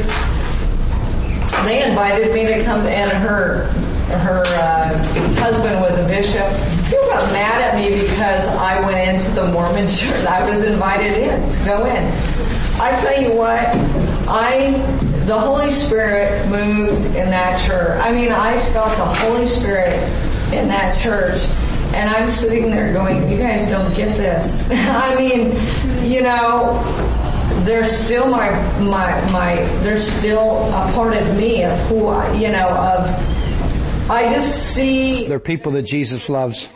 They invited me to come, and her her uh, husband was a bishop. People got mad at me because I went into the Mormon church. I was invited in to go in. I tell you what, I the Holy Spirit moved in that church. I mean, I felt the Holy Spirit in that church. And I'm sitting there going, you guys don't get this. I mean, you know, they're still my, my, my, they're still a part of me, of who I, you know, of, I just see. They're people that Jesus loves.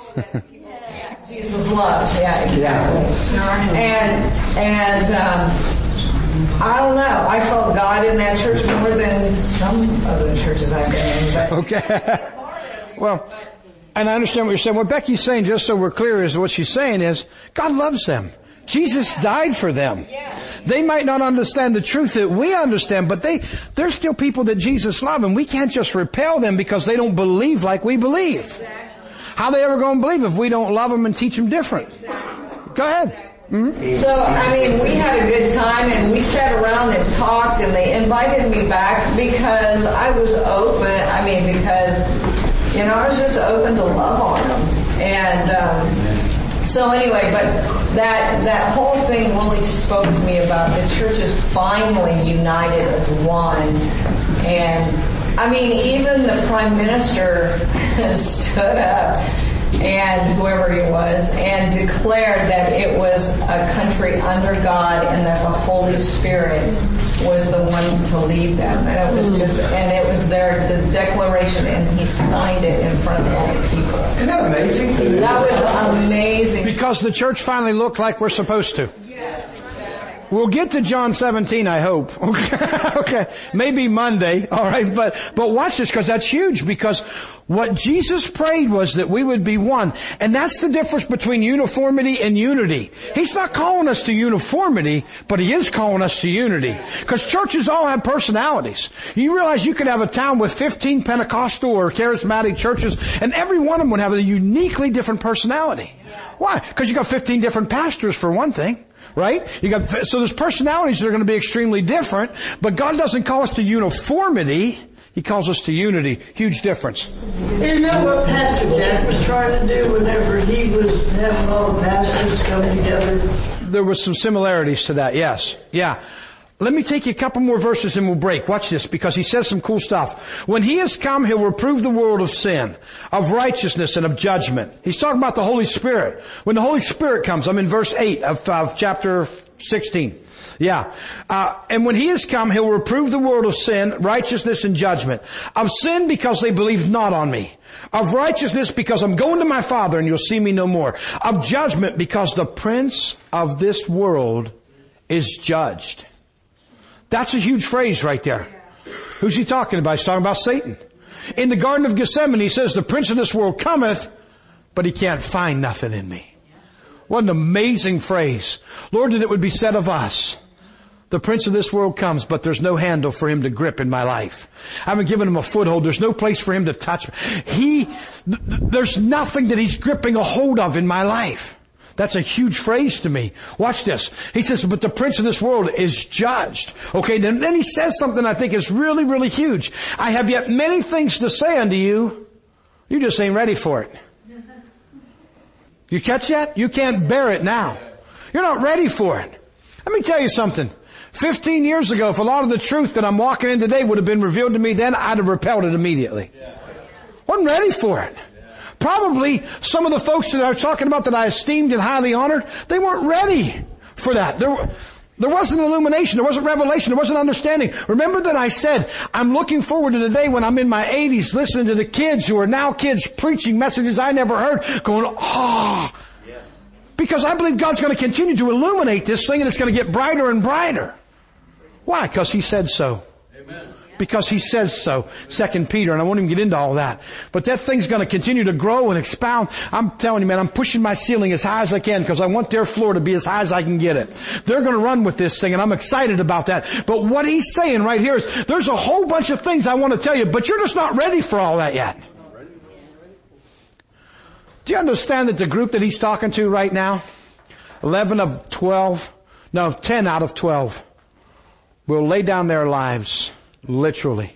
Jesus loves, yeah, exactly. Yeah. And, and, um, I don't know, I felt God in that church more than some other churches I've been in. But. Okay. Well, and I understand what you're saying. What Becky's saying, just so we're clear, is what she's saying is, God loves them. Jesus died for them. They might not understand the truth that we understand, but they, they're still people that Jesus loves, and we can't just repel them because they don't believe like we believe. How are they ever going to believe if we don't love them and teach them different? Go ahead. Mm-hmm. So, I mean, we had a good time and we sat around and talked, and they invited me back because I was open. I mean, because, you know, I was just open to love on them. And, um, so anyway, but that, that whole thing really spoke to me about the church is finally united as one. And, I mean, even the Prime Minister stood up, and whoever he was, and declared that it was a country under God and that the Holy Spirit was the one to lead them. And it was just, and it was their, the declaration, and he signed it in front of all the people. Isn't that amazing? That was amazing. Because the church finally looked like we're supposed to. We'll get to John seventeen, I hope. Okay. Okay. Maybe Monday. All right. But, but watch this, because that's huge, because what Jesus prayed was that we would be one. And that's the difference between uniformity and unity. He's not calling us to uniformity, but he is calling us to unity. Because churches all have personalities. You realize you could have a town with fifteen Pentecostal or charismatic churches, and every one of them would have a uniquely different personality. Why? Because you got fifteen different pastors, for one thing. Right? You got, so there's personalities that are going to be extremely different, but God doesn't call us to uniformity. He calls us to unity. Huge difference. Isn't that what Pastor Jack was trying to do whenever he was having all the pastors come together? There was some similarities to that, yes. Yeah. Let me take you a couple more verses and we'll break. Watch this, because he says some cool stuff. When he has come, he'll reprove the world of sin, of righteousness, and of judgment. He's talking about the Holy Spirit. When the Holy Spirit comes, I'm in verse eight of, of chapter sixteen. Yeah. Uh, and when he has come, he'll reprove the world of sin, righteousness, and judgment. Of sin, because they believe not on me. Of righteousness, because I'm going to my Father and you'll see me no more. Of judgment, because the prince of this world is judged. That's a huge phrase right there. Who's he talking about? He's talking about Satan. In the Garden of Gethsemane, he says, the prince of this world cometh, but he can't find nothing in me. What an amazing phrase. Lord, that it would be said of us. The prince of this world comes, but there's no handle for him to grip in my life. I haven't given him a foothold. There's no place for him to touch me. He, th- th- there's nothing that he's gripping a hold of in my life. That's a huge phrase to me. Watch this. He says, but the prince of this world is judged. Okay, then, then he says something I think is really, really huge. I have yet many things to say unto you. You just ain't ready for it. You catch that? You can't bear it now. You're not ready for it. Let me tell you something. Fifteen years ago, if a lot of the truth that I'm walking in today would have been revealed to me then, I'd have repelled it immediately. Wasn't ready for it. Probably some of the folks that I was talking about that I esteemed and highly honored, they weren't ready for that. There, there wasn't illumination. There wasn't revelation. There wasn't understanding. Remember that I said, I'm looking forward to the day when I'm in my eighties listening to the kids who are now kids preaching messages I never heard, going, ah. Oh. Because I believe God's going to continue to illuminate this thing and it's going to get brighter and brighter. Why? Because He said so. Amen. Because He says so. Second Peter, and I won't even get into all that. But that thing's going to continue to grow and expound. I'm telling you, man, I'm pushing my ceiling as high as I can because I want their floor to be as high as I can get it. They're going to run with this thing and I'm excited about that. But what He's saying right here is there's a whole bunch of things I want to tell you, but you're just not ready for all that yet. Do you understand that the group that He's talking to right now, eleven of twelve, no, ten out of twelve, will lay down their lives, literally.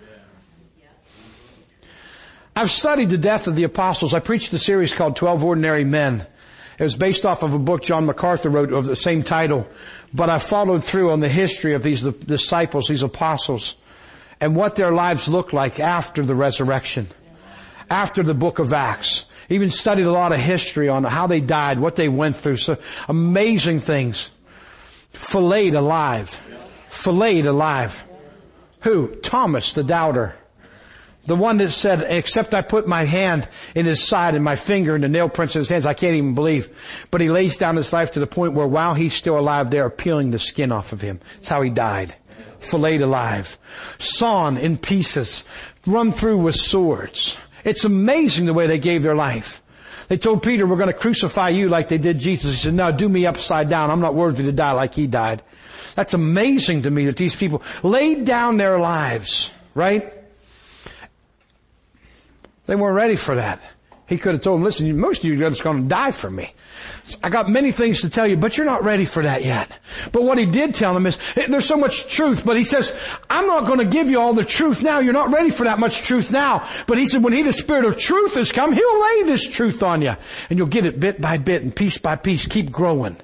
I've studied the death of the apostles. I preached a series called twelve Ordinary Men. It was based off of a book John MacArthur wrote of the same title. But I followed through on the history of these disciples, these apostles, and what their lives looked like after the resurrection, after the book of Acts. Even studied a lot of history on how they died, what they went through. So amazing things. Filleted alive. Filleted alive. Who? Thomas the doubter. The one that said, except I put my hand in his side and my finger in the nail prints in his hands, I can't even believe. But he lays down his life to the point where while he's still alive, they are peeling the skin off of him. That's how he died. Filleted alive. Sawn in pieces. Run through with swords. It's amazing the way they gave their life. They told Peter, we're going to crucify you like they did Jesus. He said, no, do me upside down. I'm not worthy to die like he died. That's amazing to me that these people laid down their lives, right? They weren't ready for that. He could have told them, listen, most of you are just going to die for me. I got many things to tell you, but you're not ready for that yet. But what he did tell them is, there's so much truth, but he says, I'm not going to give you all the truth now. You're not ready for that much truth now. But he said, when he, the Spirit of truth has come, he'll lay this truth on you. And you'll get it bit by bit and piece by piece. Keep growing.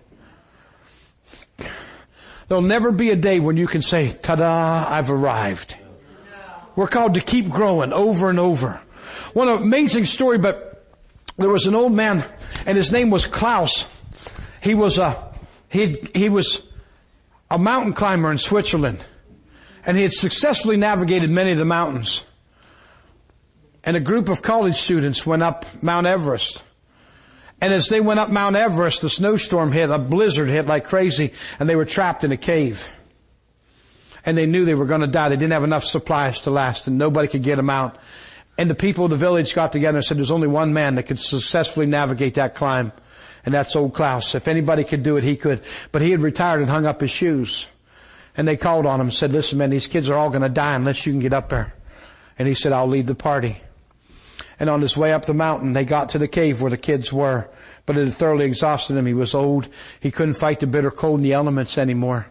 There'll never be a day when you can say, ta-da, I've arrived. We're called to keep growing over and over. One amazing story, but there was an old man, and his name was Klaus. He was a, he, he was a mountain climber in Switzerland. And he had successfully navigated many of the mountains. And a group of college students went up Mount Everest. And as they went up Mount Everest, the snowstorm hit, a blizzard hit like crazy, and they were trapped in a cave. And they knew they were going to die. They didn't have enough supplies to last, and nobody could get them out. And the people of the village got together and said, there's only one man that could successfully navigate that climb. And that's old Klaus. If anybody could do it, he could. But he had retired and hung up his shoes. And they called on him and said, listen, man, these kids are all going to die unless you can get up there. And he said, I'll lead the party. And on his way up the mountain, they got to the cave where the kids were. But it had thoroughly exhausted him. He was old. He couldn't fight the bitter cold and the elements anymore.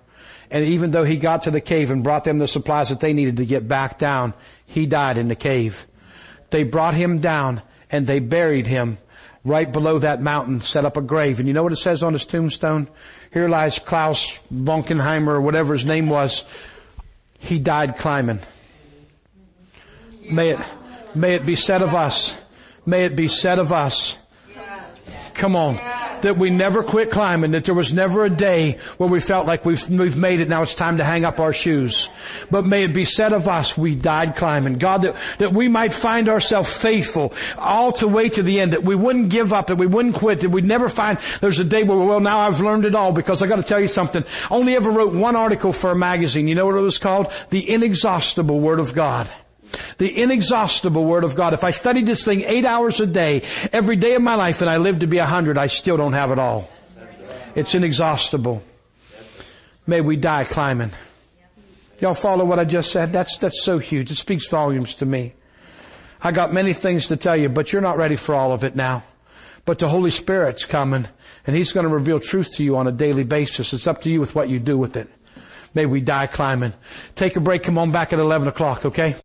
And even though he got to the cave and brought them the supplies that they needed to get back down, he died in the cave. They brought him down and they buried him right below that mountain, set up a grave. And you know what it says on his tombstone? Here lies Klaus Vonkenheimer, or whatever his name was. He died climbing. May it, may it be said of us. May it be said of us. Come on. That we never quit climbing, that there was never a day where we felt like we've, we've made it, now it's time to hang up our shoes. But may it be said of us, we died climbing. God, that, that we might find ourselves faithful all the way to the end, that we wouldn't give up, that we wouldn't quit, that we'd never find there's a day where, well, now I've learned it all. Because I got to tell you something, I only ever wrote one article for a magazine. You know what it was called? The Inexhaustible Word of God. The inexhaustible Word of God. If I studied this thing eight hours a day, every day of my life, and I lived to be a hundred, I still don't have it all. It's inexhaustible. May we die climbing. Y'all follow what I just said? That's, that's so huge. It speaks volumes to me. I got many things to tell you, but you're not ready for all of it now. But the Holy Spirit's coming, and He's going to reveal truth to you on a daily basis. It's up to you with what you do with it. May we die climbing. Take a break. Come on back at eleven o'clock, okay?